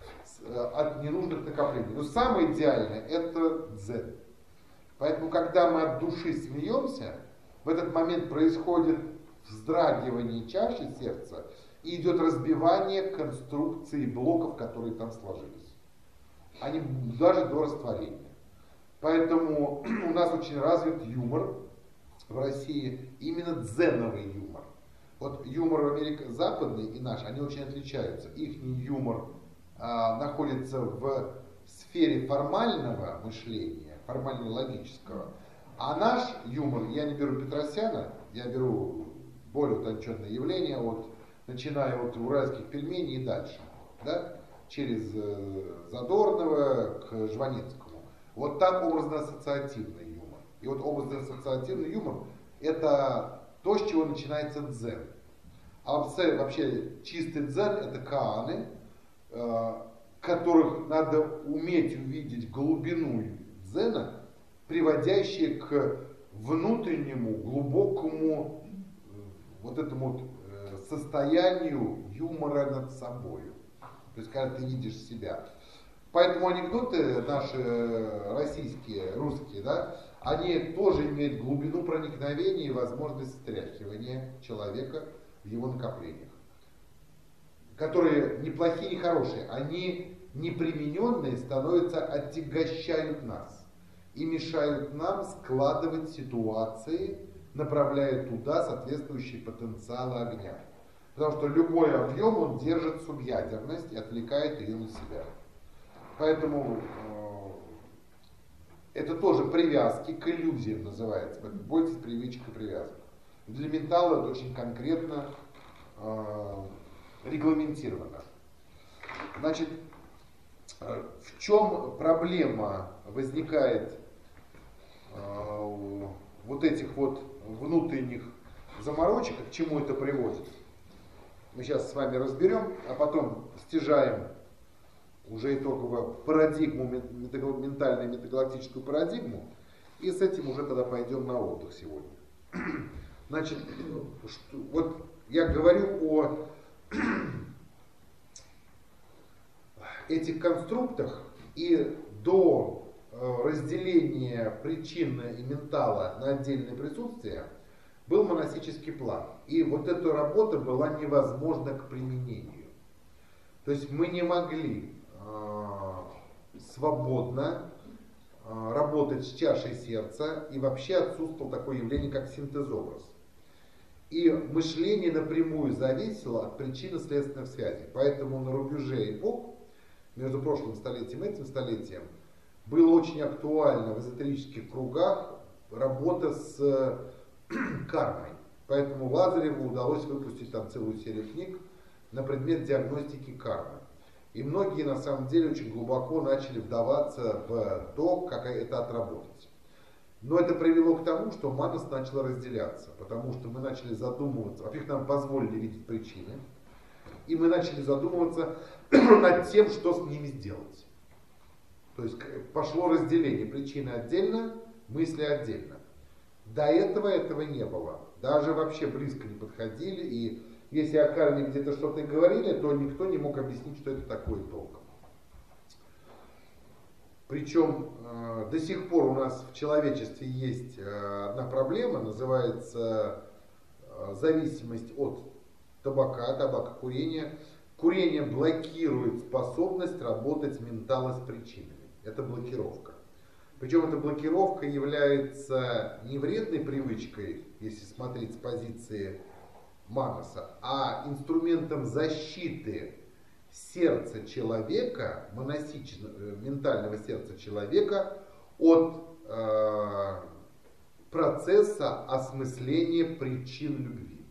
от ненужных накоплений. Но самое идеальное это дзен. Поэтому, когда мы от души смеемся, в этот момент происходит вздрагивание чаши сердца и идет разбивание конструкции блоков, которые там сложились. Они даже до растворения. Поэтому у нас очень развит юмор в России, именно дзеновый юмор. Вот юмор в Америке западный и наш, они очень отличаются. Их юмор а, находится в сфере формального мышления, формально-логического. А наш юмор, я не беру Петросяна, я беру более утонченное явление, вот, начиная от уральских пельменей и дальше, да, через э, Задорнова к Жванецкому. Вот там образно-ассоциативный юмор. И вот образно-ассоциативный юмор — это то, с чего начинается дзен. А вообще, вообще чистый дзен — это кааны, э, которых надо уметь увидеть глубину дзена, приводящие к внутреннему, глубокому вот этому вот состоянию юмора над собой. То есть, когда ты видишь себя. Поэтому анекдоты наши российские, русские, да, они тоже имеют глубину проникновения и возможность встряхивания человека в его накоплениях. Которые не плохие, не хорошие. Они непримененные становятся, отягощают нас. И мешают нам складывать ситуации, направляя туда соответствующие потенциалы огня. Потому что любой объем, он держит субъядерность и отвлекает ее на себя. Поэтому э, это тоже привязки к иллюзиям называется. Бойтесь привычек и привязок. Для ментала это очень конкретно э, регламентировано. Значит, э, в чем проблема возникает э, вот этих вот внутренних заморочек, к чему это приводит? Мы сейчас с вами разберем, а потом стяжаем уже итоговую парадигму, ментальную метагалактическую парадигму, и с этим уже тогда пойдем на отдых сегодня. Значит, что, вот я говорю о этих конструктах, и до разделения причины и ментала на отдельные присутствия был монастический план. И вот эта работа была невозможна к применению. То есть мы не могли э, свободно э, работать с чашей сердца, и вообще отсутствовало такое явление, как синтезобраз. И мышление напрямую зависело от причинно-следственных связей. Поэтому на рубеже эпох, между прошлым столетием и этим столетием, было очень актуально в эзотерических кругах работа с кармой. Поэтому Лазареву удалось выпустить там целую серию книг на предмет диагностики кармы. И многие на самом деле очень глубоко начали вдаваться в то, как это отработать. Но это привело к тому, что манас начала разделяться, потому что мы начали задумываться, во-первых, нам позволили видеть причины, и мы начали задумываться над тем, что с ними сделать. То есть пошло разделение, причины отдельно, мысли отдельно. До этого этого не было. Даже вообще близко не подходили. И если о карме где-то что-то и говорили, то никто не мог объяснить, что это такое толком. Причем э, до сих пор у нас в человечестве есть э, одна проблема, называется э, зависимость от табака, табакокурения. Курение блокирует способность работать ментала с причинами. Это блокировка. Причем эта блокировка является не вредной привычкой, если смотреть с позиции манаса, а инструментом защиты сердца человека, монасичного, ментального сердца человека от э, процесса осмысления причин любви.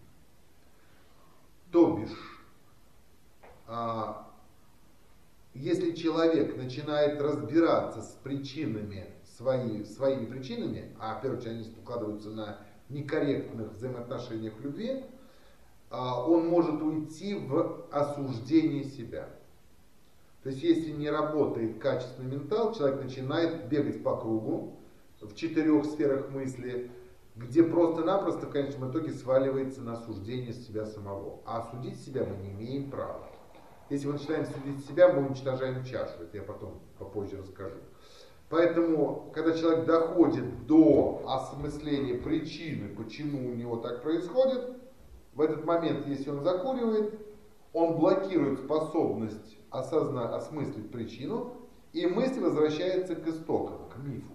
То бишь, э, если человек начинает разбираться с причинами, свои, своими причинами, а в первую очередь они складываются на некорректных взаимоотношениях в любви, он может уйти в осуждение себя. То есть, если не работает качественный ментал, человек начинает бегать по кругу в четырех сферах мысли, где просто-напросто в конечном итоге сваливается на осуждение себя самого. А осудить себя мы не имеем права. Если мы начинаем судить себя, мы уничтожаем чашу. Это я потом попозже расскажу. Поэтому, когда человек доходит до осмысления причины, почему у него так происходит, в этот момент, если он закуривает, он блокирует способность осознать, осмыслить причину, и мысль возвращается к истокам, к мифу.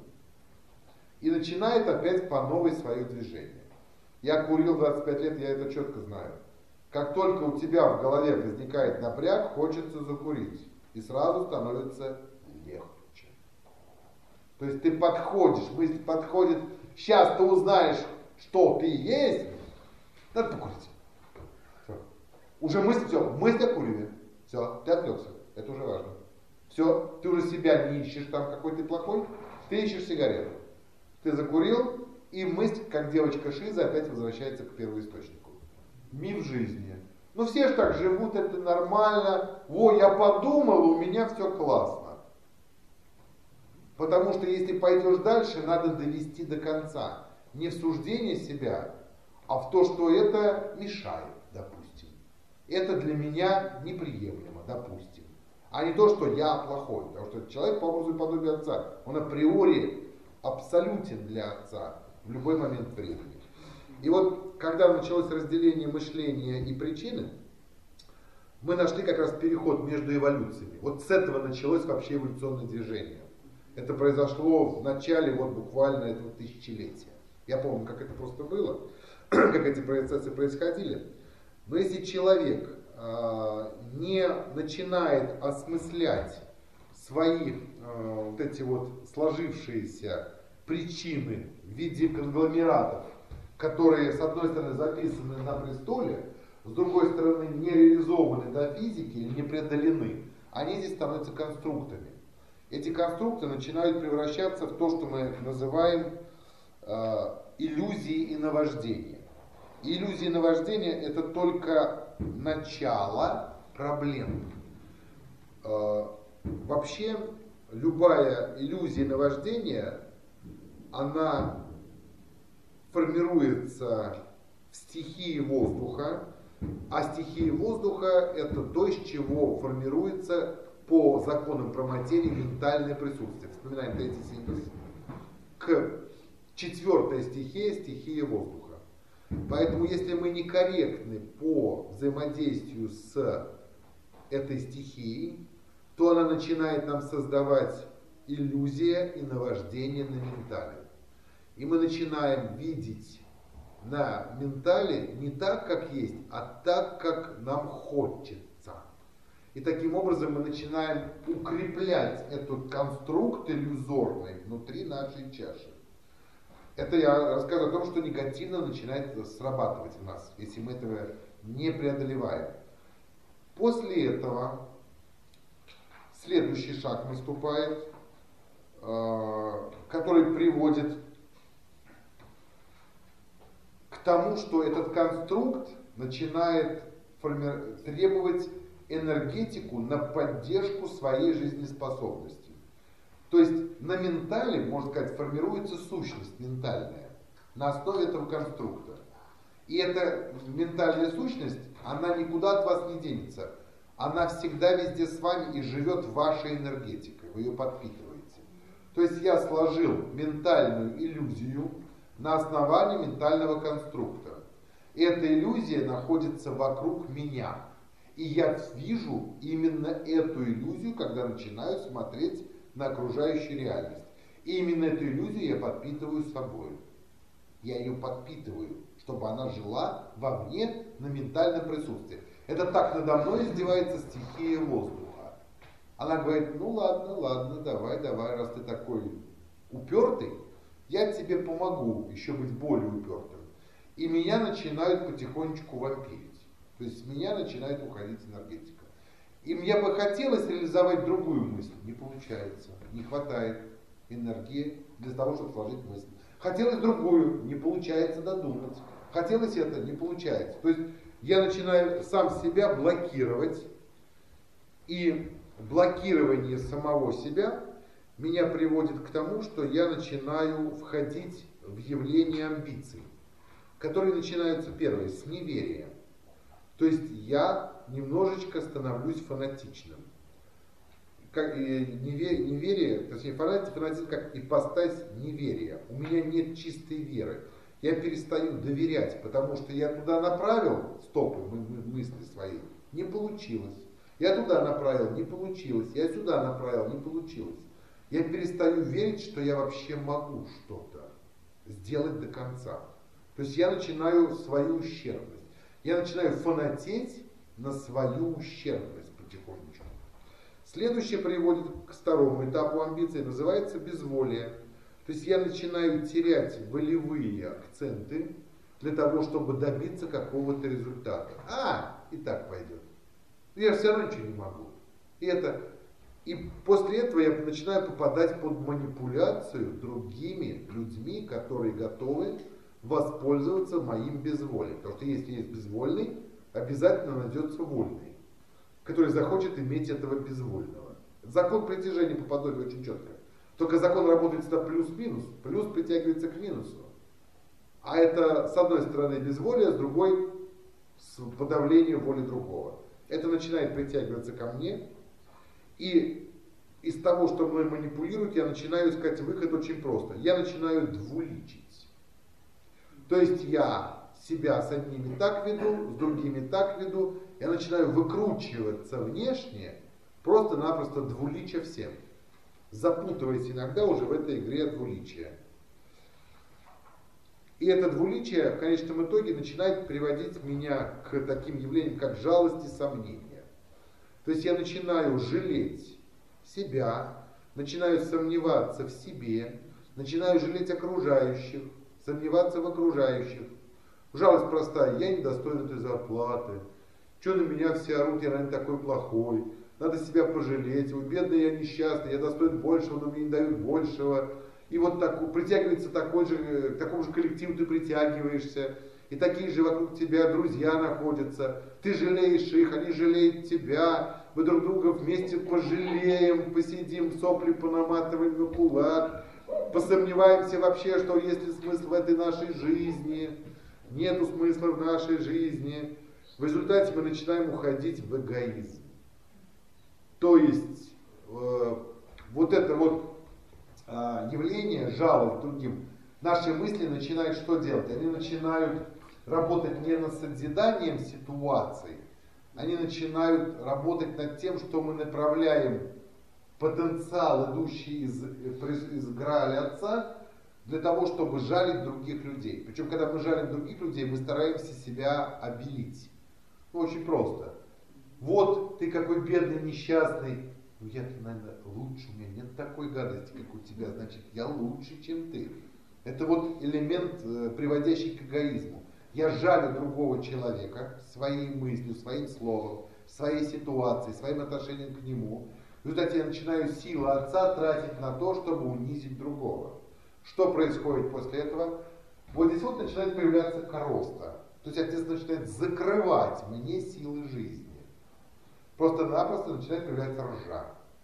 И начинает опять по новой свое движение. Я курил двадцать пять лет, я это четко знаю. Как только у тебя в голове возникает напряг, хочется закурить. И сразу становится легче. То есть ты подходишь, мысль подходит, сейчас ты узнаешь, что ты есть, надо покурить. Все. Уже мысль, все, мысль о курении. Все, ты отвлекся, это уже важно. Все, ты уже себя не ищешь там, какой ты плохой, ты ищешь сигарету. Ты закурил, и мысль, как девочка Шиза, опять возвращается к первоисточнику. Миф жизни. Ну все же так живут, это нормально. Во, я подумал, у меня все классно. Потому что если пойдешь дальше, надо довести до конца. Не в суждение себя, а в то, что это мешает, допустим. Это для меня неприемлемо, допустим. А не то, что я плохой. Потому что человек по образу и подобию отца. Он априори абсолютен для отца в любой момент времени. И вот, когда началось разделение мышления и причины, мы нашли как раз переход между эволюциями. Вот с этого началось вообще эволюционное движение. Это произошло в начале вот буквально этого тысячелетия. Я помню, как это просто было, как эти процессы происходили. Но если человек э, не начинает осмыслять свои э, вот эти вот сложившиеся причины в виде конгломератов, которые, с одной стороны, записаны на престоле, с другой стороны, не реализованы до физики или не преодолены, они здесь становятся конструктами. Эти конструкты начинают превращаться в то, что мы называем э, иллюзией и наваждением. И иллюзии и наваждение — это только начало проблем. Э, вообще, любая иллюзия и наваждение, она формируется в стихии воздуха, а стихия воздуха — это то, из чего формируется по законам про материю ментальное присутствие. Вспоминаем третий синтез. К четвертой стихии — стихия воздуха. Поэтому если мы некорректны по взаимодействию с этой стихией, то она начинает нам создавать иллюзия и наваждение на ментале. И мы начинаем видеть на ментале не так, как есть, а так, как нам хочется. И таким образом мы начинаем укреплять этот конструкт иллюзорный внутри нашей чаши. Это я рассказываю о том, что негативно начинает срабатывать в нас, если мы этого не преодолеваем. После этого следующий шаг наступает, который приводит к тому, что этот конструкт начинает форми- требовать энергетику на поддержку своей жизнеспособности. То есть на ментале, можно сказать, формируется сущность ментальная на основе этого конструкта. И эта ментальная сущность, она никуда от вас не денется. Она всегда везде с вами и живет вашей энергетикой. Вы ее подпитываете. То есть я сложил ментальную иллюзию на основании ментального конструкта. Эта иллюзия находится вокруг меня. И я вижу именно эту иллюзию, когда начинаю смотреть на окружающую реальность. И именно эту иллюзию я подпитываю собой. Я ее подпитываю, чтобы она жила во мне на ментальном присутствии. Это так надо мной издевается стихия воздуха. Она говорит: ну ладно, ладно, давай, давай, раз ты такой упертый, я тебе помогу еще быть более упертым. И меня начинают потихонечку вампирить. То есть с меня начинает уходить энергетика. И мне бы хотелось реализовать другую мысль. Не получается. Не хватает энергии для того, чтобы сложить мысль. Хотелось другую. Не получается додумать. Хотелось это. Не получается. То есть я начинаю сам себя блокировать. И блокирование самого себя меня приводит к тому, что я начинаю входить в явление амбиций, которые начинаются первое с неверия. То есть я немножечко становлюсь фанатичным. Как, неверие, неверие, точнее фанатизм, фанатизм как ипостась неверия. У меня нет чистой веры. Я перестаю доверять, потому что я туда направил стопы мысли свои, не получилось. Я туда направил, не получилось. Я сюда направил, не получилось. Я перестаю верить, что я вообще могу что-то сделать до конца. То есть я начинаю свою ущербность. Я начинаю фанатеть на свою ущербность потихонечку. Следующее приводит к второму этапу амбиций, называется безволие. То есть я начинаю терять волевые акценты для того, чтобы добиться какого-то результата. А, и так пойдет. Я же все равно ничего не могу. И, это, и после этого я начинаю попадать под манипуляцию другими людьми, которые готовы воспользоваться моим безволием. Потому что если есть безвольный, обязательно найдется вольный, который захочет иметь этого безвольного. Закон притяжения по подобию очень четко. Только закон работает всегда плюс-минус. Плюс притягивается к минусу. А это с одной стороны безволие, с другой с подавлением воли другого. Это начинает притягиваться ко мне. И из того, что мной манипулируют, я начинаю искать выход очень просто. Я начинаю двуличить. То есть я себя с одними так веду, с другими так веду. Я начинаю выкручиваться внешне, просто-напросто двулича всем. Запутываясь иногда уже в этой игре двуличия. И это двуличие в конечном итоге начинает приводить меня к таким явлениям, как жалость и сомнение. То есть я начинаю жалеть себя, начинаю сомневаться в себе, начинаю жалеть окружающих, сомневаться в окружающих. Жалость простая: я не достоин этой зарплаты. Что на меня все орут, я, наверное, такой плохой. Надо себя пожалеть. Ой, бедный я несчастный, я достоин большего, но мне не дают большего. И вот так, притягивается такой же, к такому же коллективу ты притягиваешься. И такие же вокруг тебя друзья находятся. Ты жалеешь их, они жалеют тебя. Мы друг друга вместе пожалеем, посидим, сопли понаматываем на кулак. Посомневаемся вообще, что есть ли смысл в этой нашей жизни. Нету смысла в нашей жизни. В результате мы начинаем уходить в эгоизм. То есть э, вот это вот э, явление жалоб другим, наши мысли начинают что делать? Они начинают работать не над созиданием ситуации, они начинают работать над тем, что мы направляем потенциал, идущий из, из Грааля Отца, для того, чтобы жалить других людей. Причем, когда мы жалим других людей, мы стараемся себя обелить. Ну, очень просто. Вот ты какой бедный, несчастный. Ну я-то, наверное, лучше, у меня нет такой гадости, как у тебя, значит, я лучше, чем ты. Это вот элемент, э, приводящий к эгоизму. Я жалю другого человека своей мыслью, своим словом, своей ситуацией, своим отношением к нему. В результате я начинаю силы Отца тратить на то, чтобы унизить другого. Что происходит после этого? Вот здесь вот начинает появляться короста. То есть Отец начинает закрывать мне силы жизни. Просто-напросто начинает появляться ржа.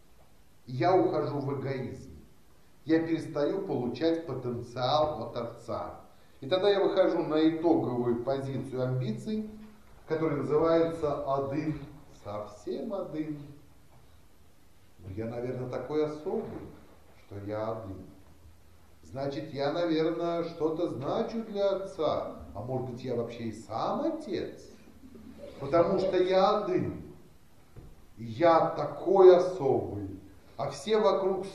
Я ухожу в эгоизм. Я перестаю получать потенциал от Отца. И тогда я выхожу на итоговую позицию амбиций, которая называется один. Совсем один. Ну, я, наверное, такой особый, что я один. Значит, я, наверное, что-то значу для Отца. А может быть, я вообще и сам Отец? Потому что я один. Я такой особый. А все вокруг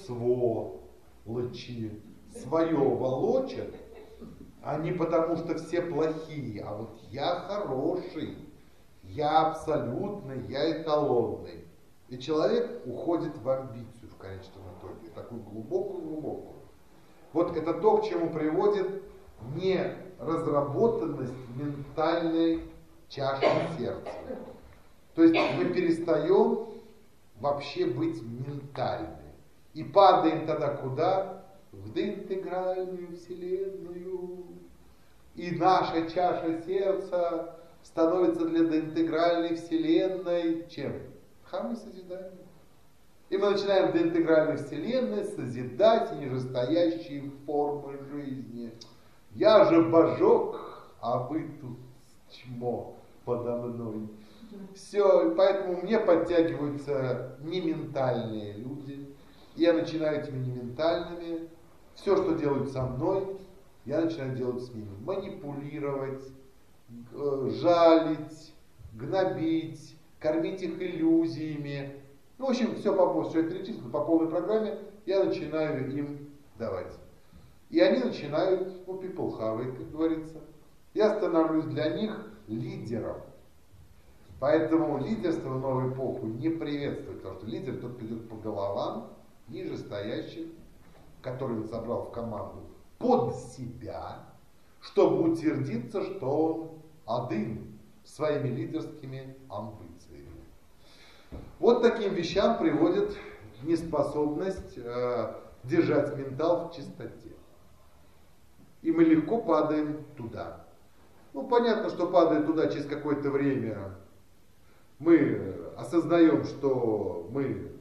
сволочи. Свое волочат. А не потому, что все плохие. А вот я хороший. Я абсолютный. Я эталонный. И человек уходит в амбицию в конечном итоге. Такую глубокую-глубокую. Вот это то, к чему приводит неразработанность ментальной чаши сердца. То есть мы перестаем вообще быть ментальными. И падаем тогда куда? В деинтегральную вселенную. И наша чаша сердца становится для деинтегральной вселенной чем? Дхаммой созидания. И мы начинаем в деинтегральной вселенной созидать нижестоящие формы жизни. Я же божок, а вы тут чмо подо мной. Все, поэтому мне подтягиваются нементальные люди. Я начинаю этими нементальными. Все, что делают со мной, я начинаю делать с ними. Манипулировать, жалить, гнобить, кормить их иллюзиями. Ну, в общем, все по, все я перечислил, по полной программе я начинаю им давать. И они начинают, ну, people have it, как говорится. Я становлюсь для них лидером. Поэтому лидерство в новую эпоху не приветствует, потому что лидер тот придет по головам нижестоящих, которые он собрал в команду под себя, чтобы утвердиться, что он один своими лидерскими амбициями. Вот таким вещам приводит неспособность э, держать ментал в чистоте. И мы легко падаем туда. Ну, понятно, что падая туда через какое-то время, мы осознаем, что мы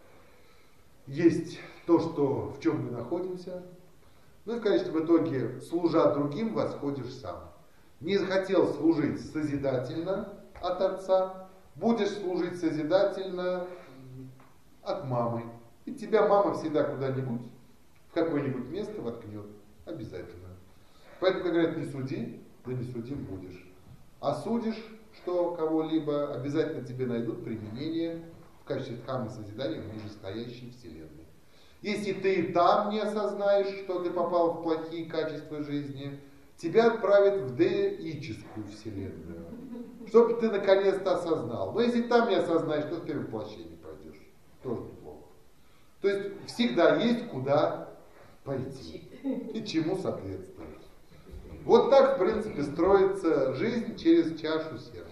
есть то, что, в чем мы находимся. Ну и в конечном итоге, служа другим, восходишь сам. Не захотел служить созидательно от отца, будешь служить созидательно от мамы. И тебя мама всегда куда-нибудь, в какое-нибудь место воткнет. Обязательно. Поэтому, как говорят, не суди, да не судим будешь. А судишь, что кого-либо, обязательно тебе найдут применение в качестве дхаммы созидания в нижестоящей вселенной. Если ты и там не осознаешь, что ты попал в плохие качества жизни, тебя отправят в деическую вселенную. Чтобы ты наконец-то осознал. Но если там не осознаешь, то ты в воплощение пойдешь. Тоже неплохо. То есть всегда есть куда пойти. И чему соответствовать. Вот так, в принципе, строится жизнь через чашу сердца.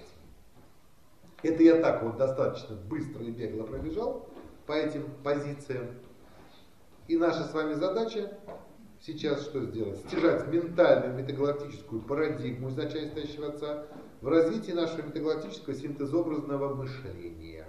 Это я так вот достаточно быстро и бегло пробежал по этим позициям. И наша с вами задача сейчас что сделать? Стяжать ментальную метагалактическую парадигму изначально стоящего отца в развитии нашего метагалактического синтезообразного мышления.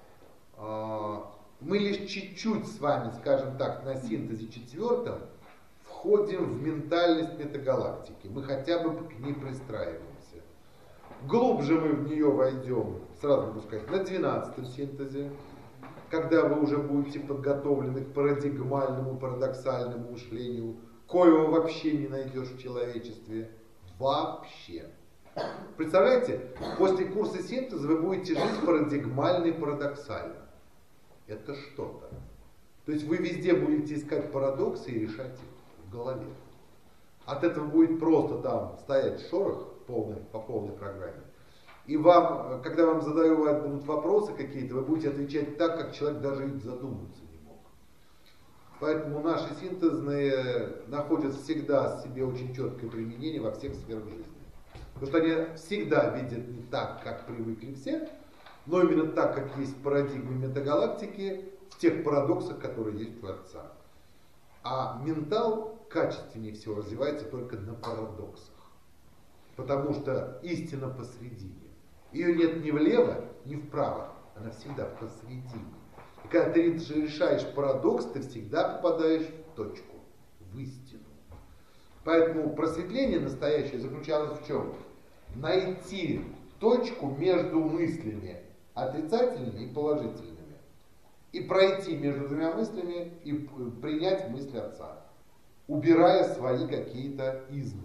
Мы лишь чуть-чуть с вами, скажем так, на синтезе четвертом входим в ментальность метагалактики. Мы хотя бы к ней пристраиваемся. Глубже мы в нее войдем, сразу могу сказать, на двенадцатом синтезе, когда вы уже будете подготовлены к парадигмальному, парадоксальному мышлению, коего вообще не найдешь в человечестве. Вообще. Представляете, после курса синтеза вы будете жить парадигмально и парадоксально. Это что-то. То есть вы везде будете искать парадоксы и решать их в голове. От этого будет просто там стоять шорох полный, по полной программе. И вам, когда вам задают будут вопросы какие-то, вы будете отвечать так, как человек даже и задуматься не мог. Поэтому наши синтезные находят всегда в себе очень четкое применение во всех сферах жизни. Потому что они всегда видят не так, как привыкли все, но именно так, как есть в парадигме метагалактики, в тех парадоксах, которые есть у Отца. А ментал качественнее всего развивается только на парадоксах. Потому что истина посредине. Ее нет ни влево, ни вправо. Она всегда посредине. И когда ты решаешь парадокс, ты всегда попадаешь в точку, в истину. Поэтому просветление настоящее заключалось в чем? Найти точку между мыслями отрицательными и положительными. И пройти между двумя мыслями и принять мысли Отца, убирая свои какие-то измы.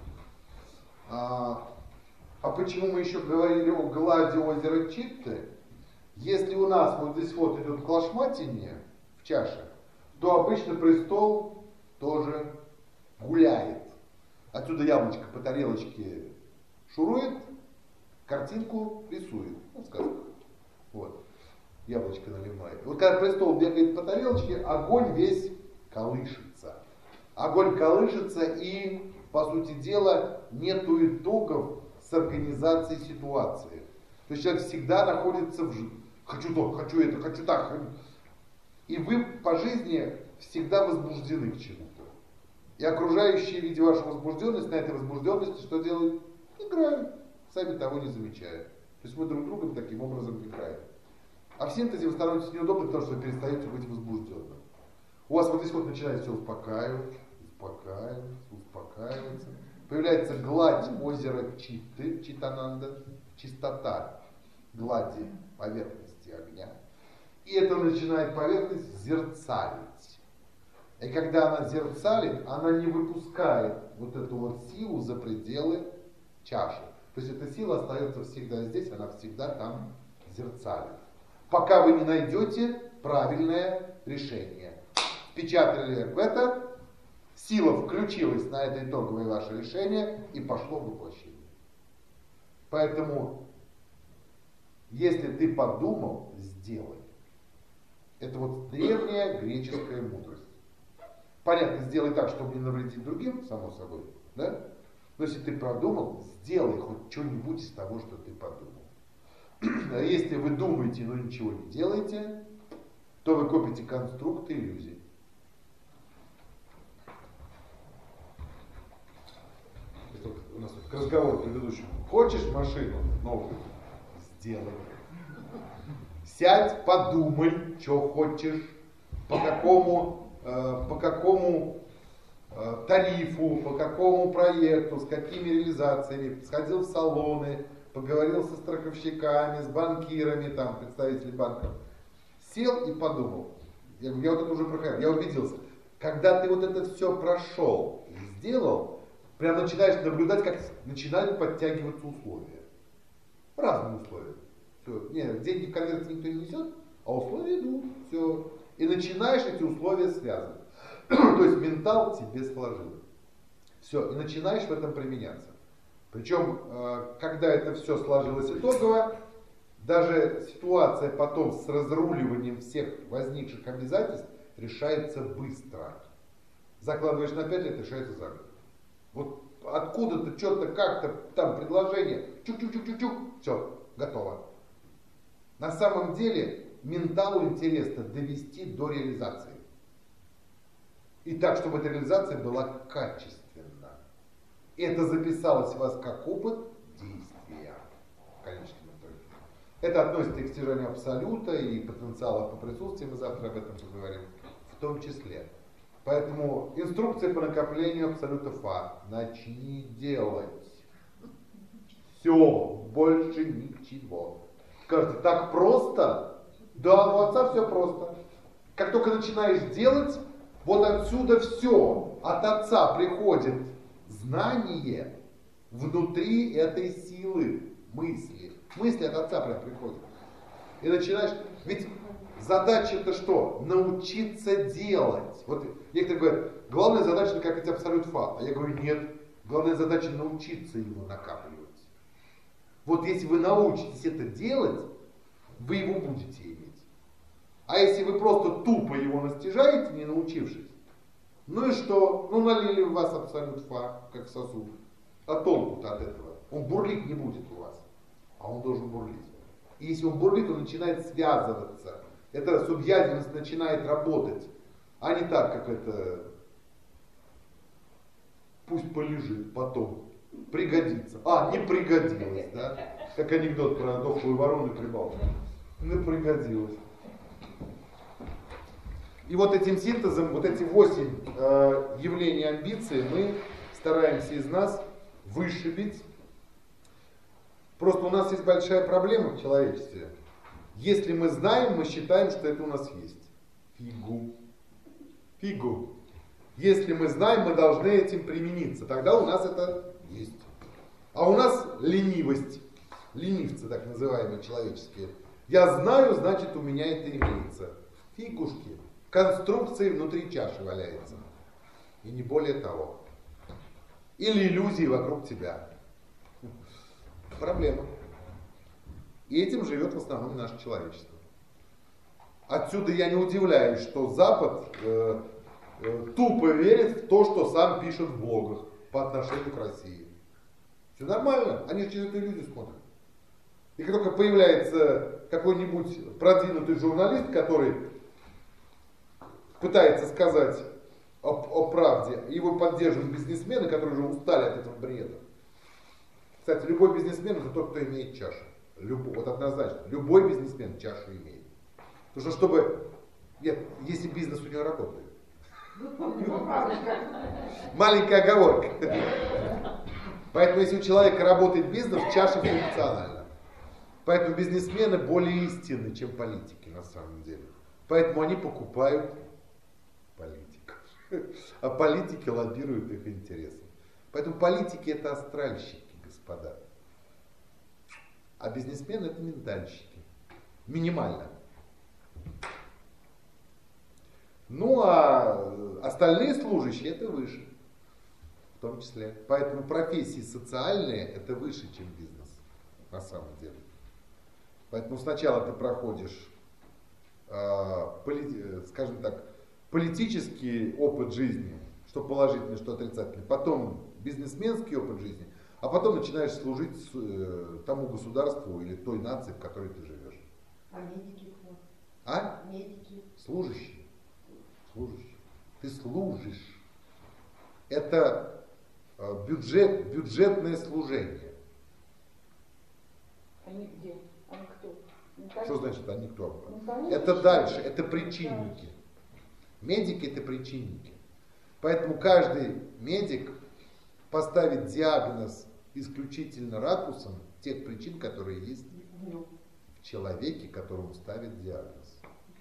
А, а почему мы еще говорили о глади озера Читты? Если у нас вот здесь вот идет клашматение в чаше, то обычно престол тоже гуляет. Отсюда яблочко по тарелочке шурует, картинку рисует. Ну, сказка. Вот. Яблочко наливает. Вот когда престол бегает по тарелочке, огонь весь колышется. Огонь колышется, и, по сути дела, нету итогов с организацией ситуации. То есть человек всегда находится в «хочу то, хочу это, хочу так». Хочу. И вы по жизни всегда возбуждены к чему-то. И окружающие, видя вашу возбужденность, на этой возбужденности что делают? Играют, сами того не замечая. То есть мы друг другом таким образом играем. А в синтезе вы становитесь неудобны, потому что вы перестаете быть возбужденным. У вас вот здесь вот начинает все успокаивать, успокаиваться, успокаиваться. Появляется гладь озера Читты, Читананда, чистота глади поверхности огня. И это начинает поверхность зерцалить. И когда она зерцалит, она не выпускает вот эту вот силу за пределы чаши. То есть эта сила остается всегда здесь, она всегда там зерцалит. Пока вы не найдете правильное решение. Впечатали в это, сила включилась на это итоговое ваше решение и пошло воплощение. Поэтому, если ты подумал, сделай. Это вот древняя греческая мудрость. Понятно, сделай так, чтобы не навредить другим, само собой, да? Но если ты продумал, сделай хоть что-нибудь из того, что ты подумал. А если вы думаете, но ничего не делаете, то вы копите конструкты иллюзий. Это вот у нас вот разговор предыдущий. Хочешь машину новую? Сделай. Сядь, подумай, что хочешь, по какому, э, по какому э, тарифу, по какому проекту, с какими реализациями. Сходил в салоны, поговорил со страховщиками, с банкирами, там, представителями банков. Сел и подумал. Я, я вот это уже проходил, я убедился. Когда ты вот это все прошел и сделал, прям начинаешь наблюдать, как начинают подтягиваться условия. Разные условия. Все. Нет, деньги в конверте никто не несет, а условия идут. Все. И начинаешь эти условия связывать. То есть ментал тебе сложил. Все. И начинаешь в этом применяться. Причем, когда это все сложилось итогово, даже ситуация потом с разруливанием всех возникших обязательств решается быстро. Закладываешь на пять лет, решается за год. Вот откуда-то, что-то, как-то, там предложение, чук-чук-чук-чук-чук, все, готово. На самом деле менталу интересно довести до реализации. И так, чтобы эта реализация была качественна. Это записалось в вас как опыт действия в конечном итоге. Это относится и к стяжанию абсолюта, и потенциала по присутствию, мы завтра об этом поговорим, в том числе. Поэтому инструкция по накоплению абсолютов А. Начни делать. Все, больше ничего. Скажете, так просто? Да, у отца все просто. Как только начинаешь делать, вот отсюда все. От отца приходит знание внутри этой силы мысли. Мысли от отца прям приходят. И начинаешь... Ведь задача-то что? Научиться делать. Вот некоторые говорят, главная задача накопить абсолют Фа. А я говорю, нет. Главная задача научиться его накапливать. Вот если вы научитесь это делать, вы его будете иметь. А если вы просто тупо его настижаете, не научившись, ну и что? Ну налили в вас абсолют Фа, как в сосуд. А толку-то от этого? Он бурлить не будет у вас. А он должен бурлить. И если он бурлит, он начинает связываться. Эта субъязность начинает работать. А не так, как это... Пусть полежит потом. Пригодится. А, не пригодилось, да? Как анекдот про дохлую ворону и прибалтику. Не пригодилось. И вот этим синтезом, вот эти восемь э, явлений амбиции мы стараемся из нас вышибить. Просто у нас есть большая проблема в человечестве. Если мы знаем, мы считаем, что это у нас есть. Фигу. Фигу. Если мы знаем, мы должны этим примениться. Тогда у нас это есть. А у нас ленивость. Ленивцы, так называемые человеческие. Я знаю, значит у меня это имеется. Фигушки. Конструкции внутри чаши валяется. И не более того. Или иллюзии вокруг тебя. Проблема. И этим живет в основном наше человечество. Отсюда я не удивляюсь, что Запад э, э, тупо верит в то, что сам пишет в блогах по отношению к России. Все нормально, они же через эту иллюзию смотрят. И как только появляется какой-нибудь продвинутый журналист, который пытается сказать о, о правде, его поддерживают бизнесмены, которые уже устали от этого бреда. Кстати, любой бизнесмен это тот, кто имеет чашу. Любой, вот однозначно, любой бизнесмен чашу имеет. Потому что чтобы, нет, если бизнес у него работает. Маленькая оговорка. Поэтому если у человека работает бизнес, чаша функциональна. Поэтому бизнесмены более истинны, чем политики на самом деле. Поэтому они покупают политиков. А политики лоббируют их интересы. Поэтому политики это астральщики, господа. А бизнесмены это ментальщики. Минимально. Ну а остальные служащие это выше. В том числе. Поэтому профессии социальные это выше, чем бизнес. На самом деле. Поэтому сначала ты проходишь, э, поли, скажем так, политический опыт жизни, что положительный, что отрицательный, потом бизнесменский опыт жизни, а потом начинаешь служить э, тому государству или той нации, в которой ты живешь. А медики кто? А? Медики. Служащие. Служащие. Ты служишь. Это э, бюджет, бюджетное служение. Они где? Они кто? Что значит они кто? Ну, это дальше, это причинники. Медики это причинники. Поэтому каждый медик поставит диагноз исключительно ракурсом тех причин, которые есть в человеке, которому ставит диагноз.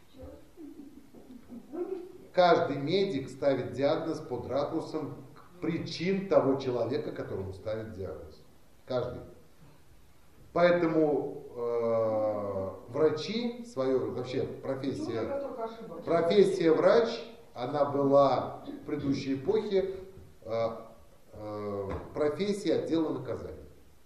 Каждый медик ставит диагноз под ракурсом причин того человека, которому ставит диагноз. Каждый. Поэтому э, врачи, свое вообще профессия, профессия врач, она была в предыдущей эпохе э, э, профессия отдела наказания.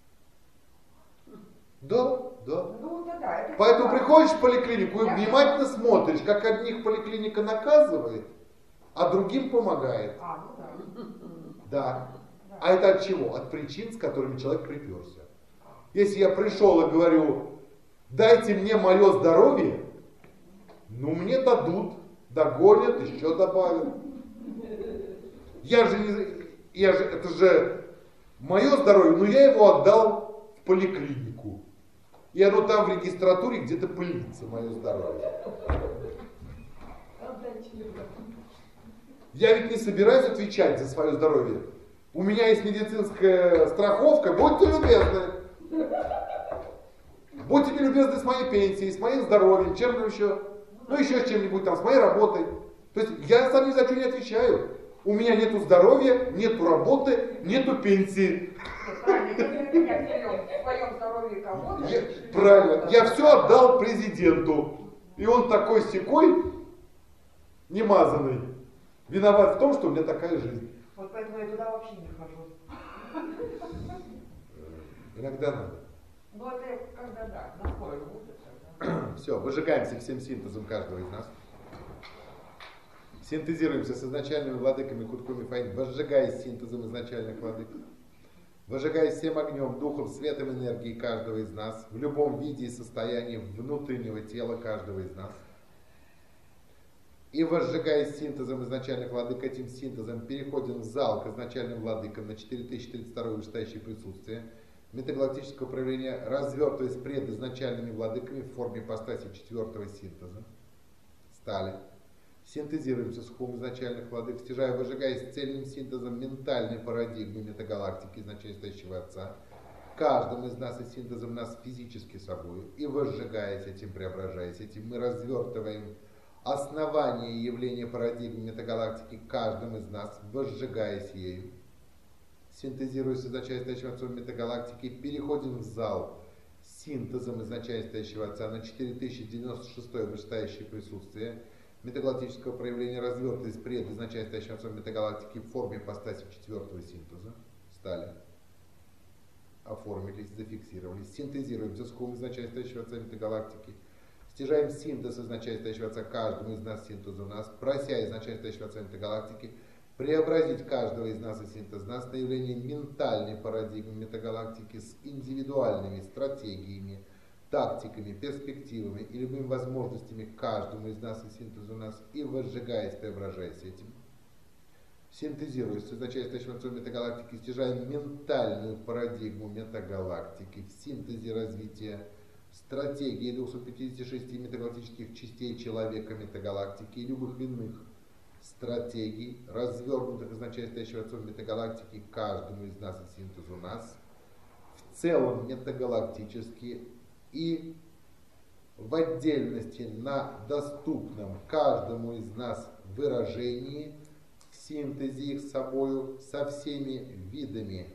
Да, да. Ну, да, да, это Поэтому так. приходишь в поликлинику и внимательно смотришь, как одних поликлиника наказывает, а другим помогает. А, ну да. Да. А это от чего? От причин, с которыми человек приперся. Если я пришел и говорю, дайте мне мое здоровье, ну мне дадут, догонят, еще добавят. Я же не, я же, это же мое здоровье, но я его отдал в поликлинику. И оно там в регистратуре где-то пылится, мое здоровье. Я ведь не собираюсь отвечать за свое здоровье. У меня есть медицинская страховка, будьте любезны. Будьте любезны с моей пенсией, с моим здоровьем, чем еще, ну еще с чем-нибудь там, с моей работой. То есть я сам ни за что не отвечаю. У меня нету здоровья, нету работы, нету пенсии. Я, правильно. Я все отдал президенту. И он такой секой, немазанный, виноват в том, что у меня такая жизнь. Вот поэтому я туда вообще не хожу. Иногда надо. Ну это когда да, на скорую будет тогда. Все, выжигаемся всем синтезом каждого из нас. Синтезируемся с изначальными владыками Куткуми Фаин, возжигаясь синтезом изначальных владык. Возжигаясь всем огнем, духом, светом энергии каждого из нас, в любом виде и состоянии внутреннего тела каждого из нас. И возжигаясь синтезом изначальных владык, этим синтезом переходим в зал к изначальным владыкам на четыре тысячи тридцать второе вышестоящее присутствие метагалактического проявления, развертываясь пред изначальными владыками в форме ипостаси четвертого синтеза. Стали. Синтезируемся с хум изначальных владык, стяжая, выжигаясь цельным синтезом ментальной парадигмы метагалактики изначально стоящего Отца, каждым из нас и синтезом нас физически собой, и возжигаясь этим, преображаясь этим, мы развертываем основание явления парадигмы метагалактики каждым из нас, возжигаясь ею, синтезируясь изначально стоящего Отцом метагалактики, переходим в зал синтезом изначально стоящего Отца на четыре тысячи девяносто шестое вышестоящее присутствие метагалактического проявления, развертываясь пред изначально стоящим Отцом метагалактики в форме ипостаси четвертого синтеза, стали, оформились, зафиксировались, синтезируемся с хум изначально стоящего Отца метагалактики, стяжаем синтез изначально стоящего Отца каждому из нас, синтезу нас, прося изначально стоящего Отца метагалактики преобразить каждого из нас и синтез нас на явление ментальной парадигмы метагалактики с индивидуальными стратегиями, тактиками, перспективами и любыми возможностями каждому из нас и синтезу нас, и возжигаясь, преображаясь этим, синтезируясь с изначально стоящим Отцом метагалактики, стяжаем ментальную парадигму метагалактики в синтезе развития стратегии двухсот пятидесяти шести метагалактических частей человека метагалактики и любых иных стратегий, развернутых изначально стоящего Отцом метагалактики каждому из нас и синтезу нас, в целом метагалактически и в отдельности на доступном каждому из нас выражении, в синтезе их с собою со всеми видами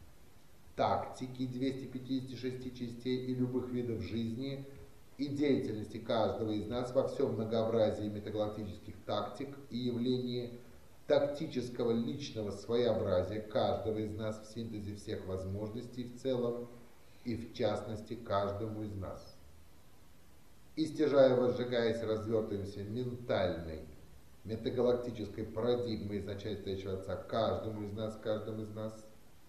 тактики двухсот пятидесяти шести частей и любых видов жизни и деятельности каждого из нас во всем многообразии метагалактических тактик и явлении тактического личного своеобразия каждого из нас в синтезе всех возможностей в целом и в частности каждому из нас. И стяжая, возжигаясь, развертываемся ментальной, метагалактической парадигмой изначально стоящего Отца каждому из нас, каждому из нас,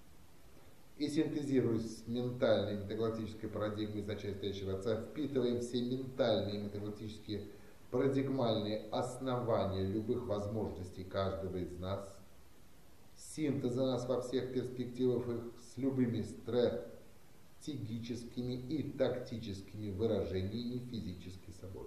и синтезируясь с ментальной метагалактической парадигмой изначально стоящего Отца, впитываем все ментальные метагалактические парадигмальные основания любых возможностей каждого из нас, синтеза нас во всех перспективах их с любыми стратегическими и тактическими выражениями физически собой.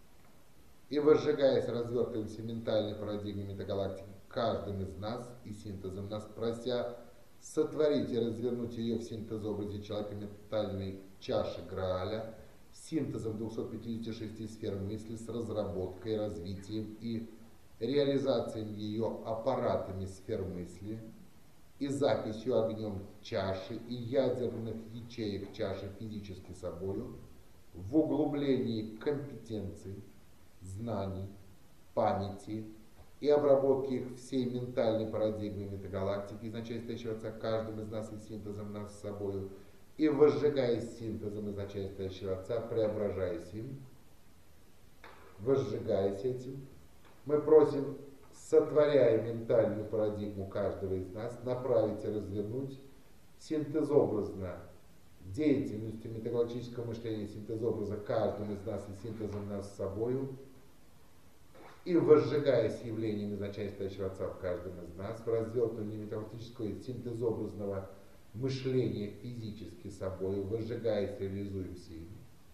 И возжигаясь, развертываемся ментальной парадигмой метагалактики каждым из нас и синтезом нас, прося сотворить и развернуть ее в синтезообразе человека ментальной чаши Грааля, синтезом двухсот пятидесяти шести сфер мысли с разработкой, развитием и реализацией ее аппаратами сфер мысли и записью огнем чаши и ядерных ячеек чаши физически собою в углублении компетенций, знаний, памяти и обработки их всей ментальной парадигмы метагалактики, изначально стоящего Отца каждым из нас и синтезом нас с собою, и возжигаясь синтезом изначально стоящего Отца, преображаясь им, возжигаясь этим, мы просим, сотворяя ментальную парадигму каждого из нас, направить и развернуть синтезообразно деятельностью метагалактического мышления, синтезообраза каждым из нас и синтезом нас с собою, и возжигаясь явлением изначально стоящего Отца в каждом из нас, в развертывании метагалактического синтезообразного мышления физически собой, возжигаясь, реализуемся им.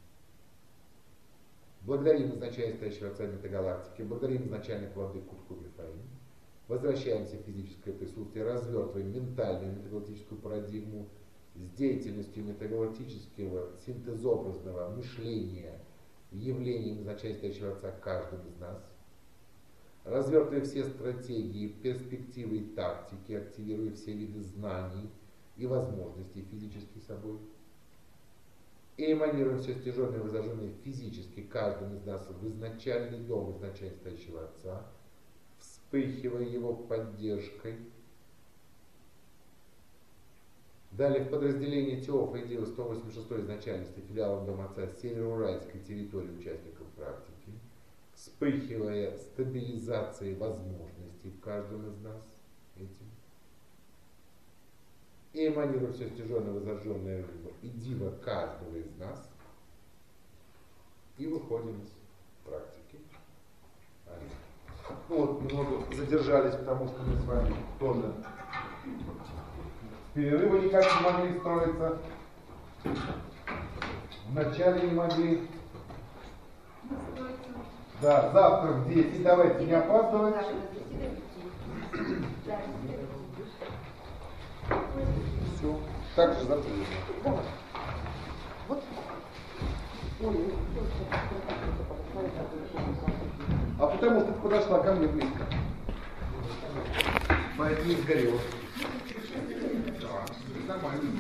Благодарим изначально стоящего Отца метагалактики, благодарим изначальных владык Кутку Мифаим, возвращаемся в физическое присутствие, развертываем ментальную метагалактическую парадигму с деятельностью метагалактического синтезообразного мышления явлением изначально стоящего Отца каждым из нас, развертывая все стратегии, перспективы и тактики, активируя все виды знаний и возможностей физически собой. И эманируем все стяженные и возожженные физически каждым из нас в изначальный дом изначально стоящего Отца, вспыхивая его поддержкой. Далее в подразделении Теофа и Дива сто восемьдесят шестой изначальности филиалом Дома Отца североуральской территории участников практики, вспыхивая стабилизацией возможностей в каждом из нас этим. И эманируя все стяженное, возожженное и диво каждого из нас, и выходим из практики. Ну вот, немного задержались, потому что мы с вами тоже в перерывы никак не могли строиться. Вначале не могли. Да, завтра в десять, давайте не опаздывать. Все. Так же завтра. Давай. Вот. А потому что ты подошла ко мне близко. Поэтому не сгорела. Нормально.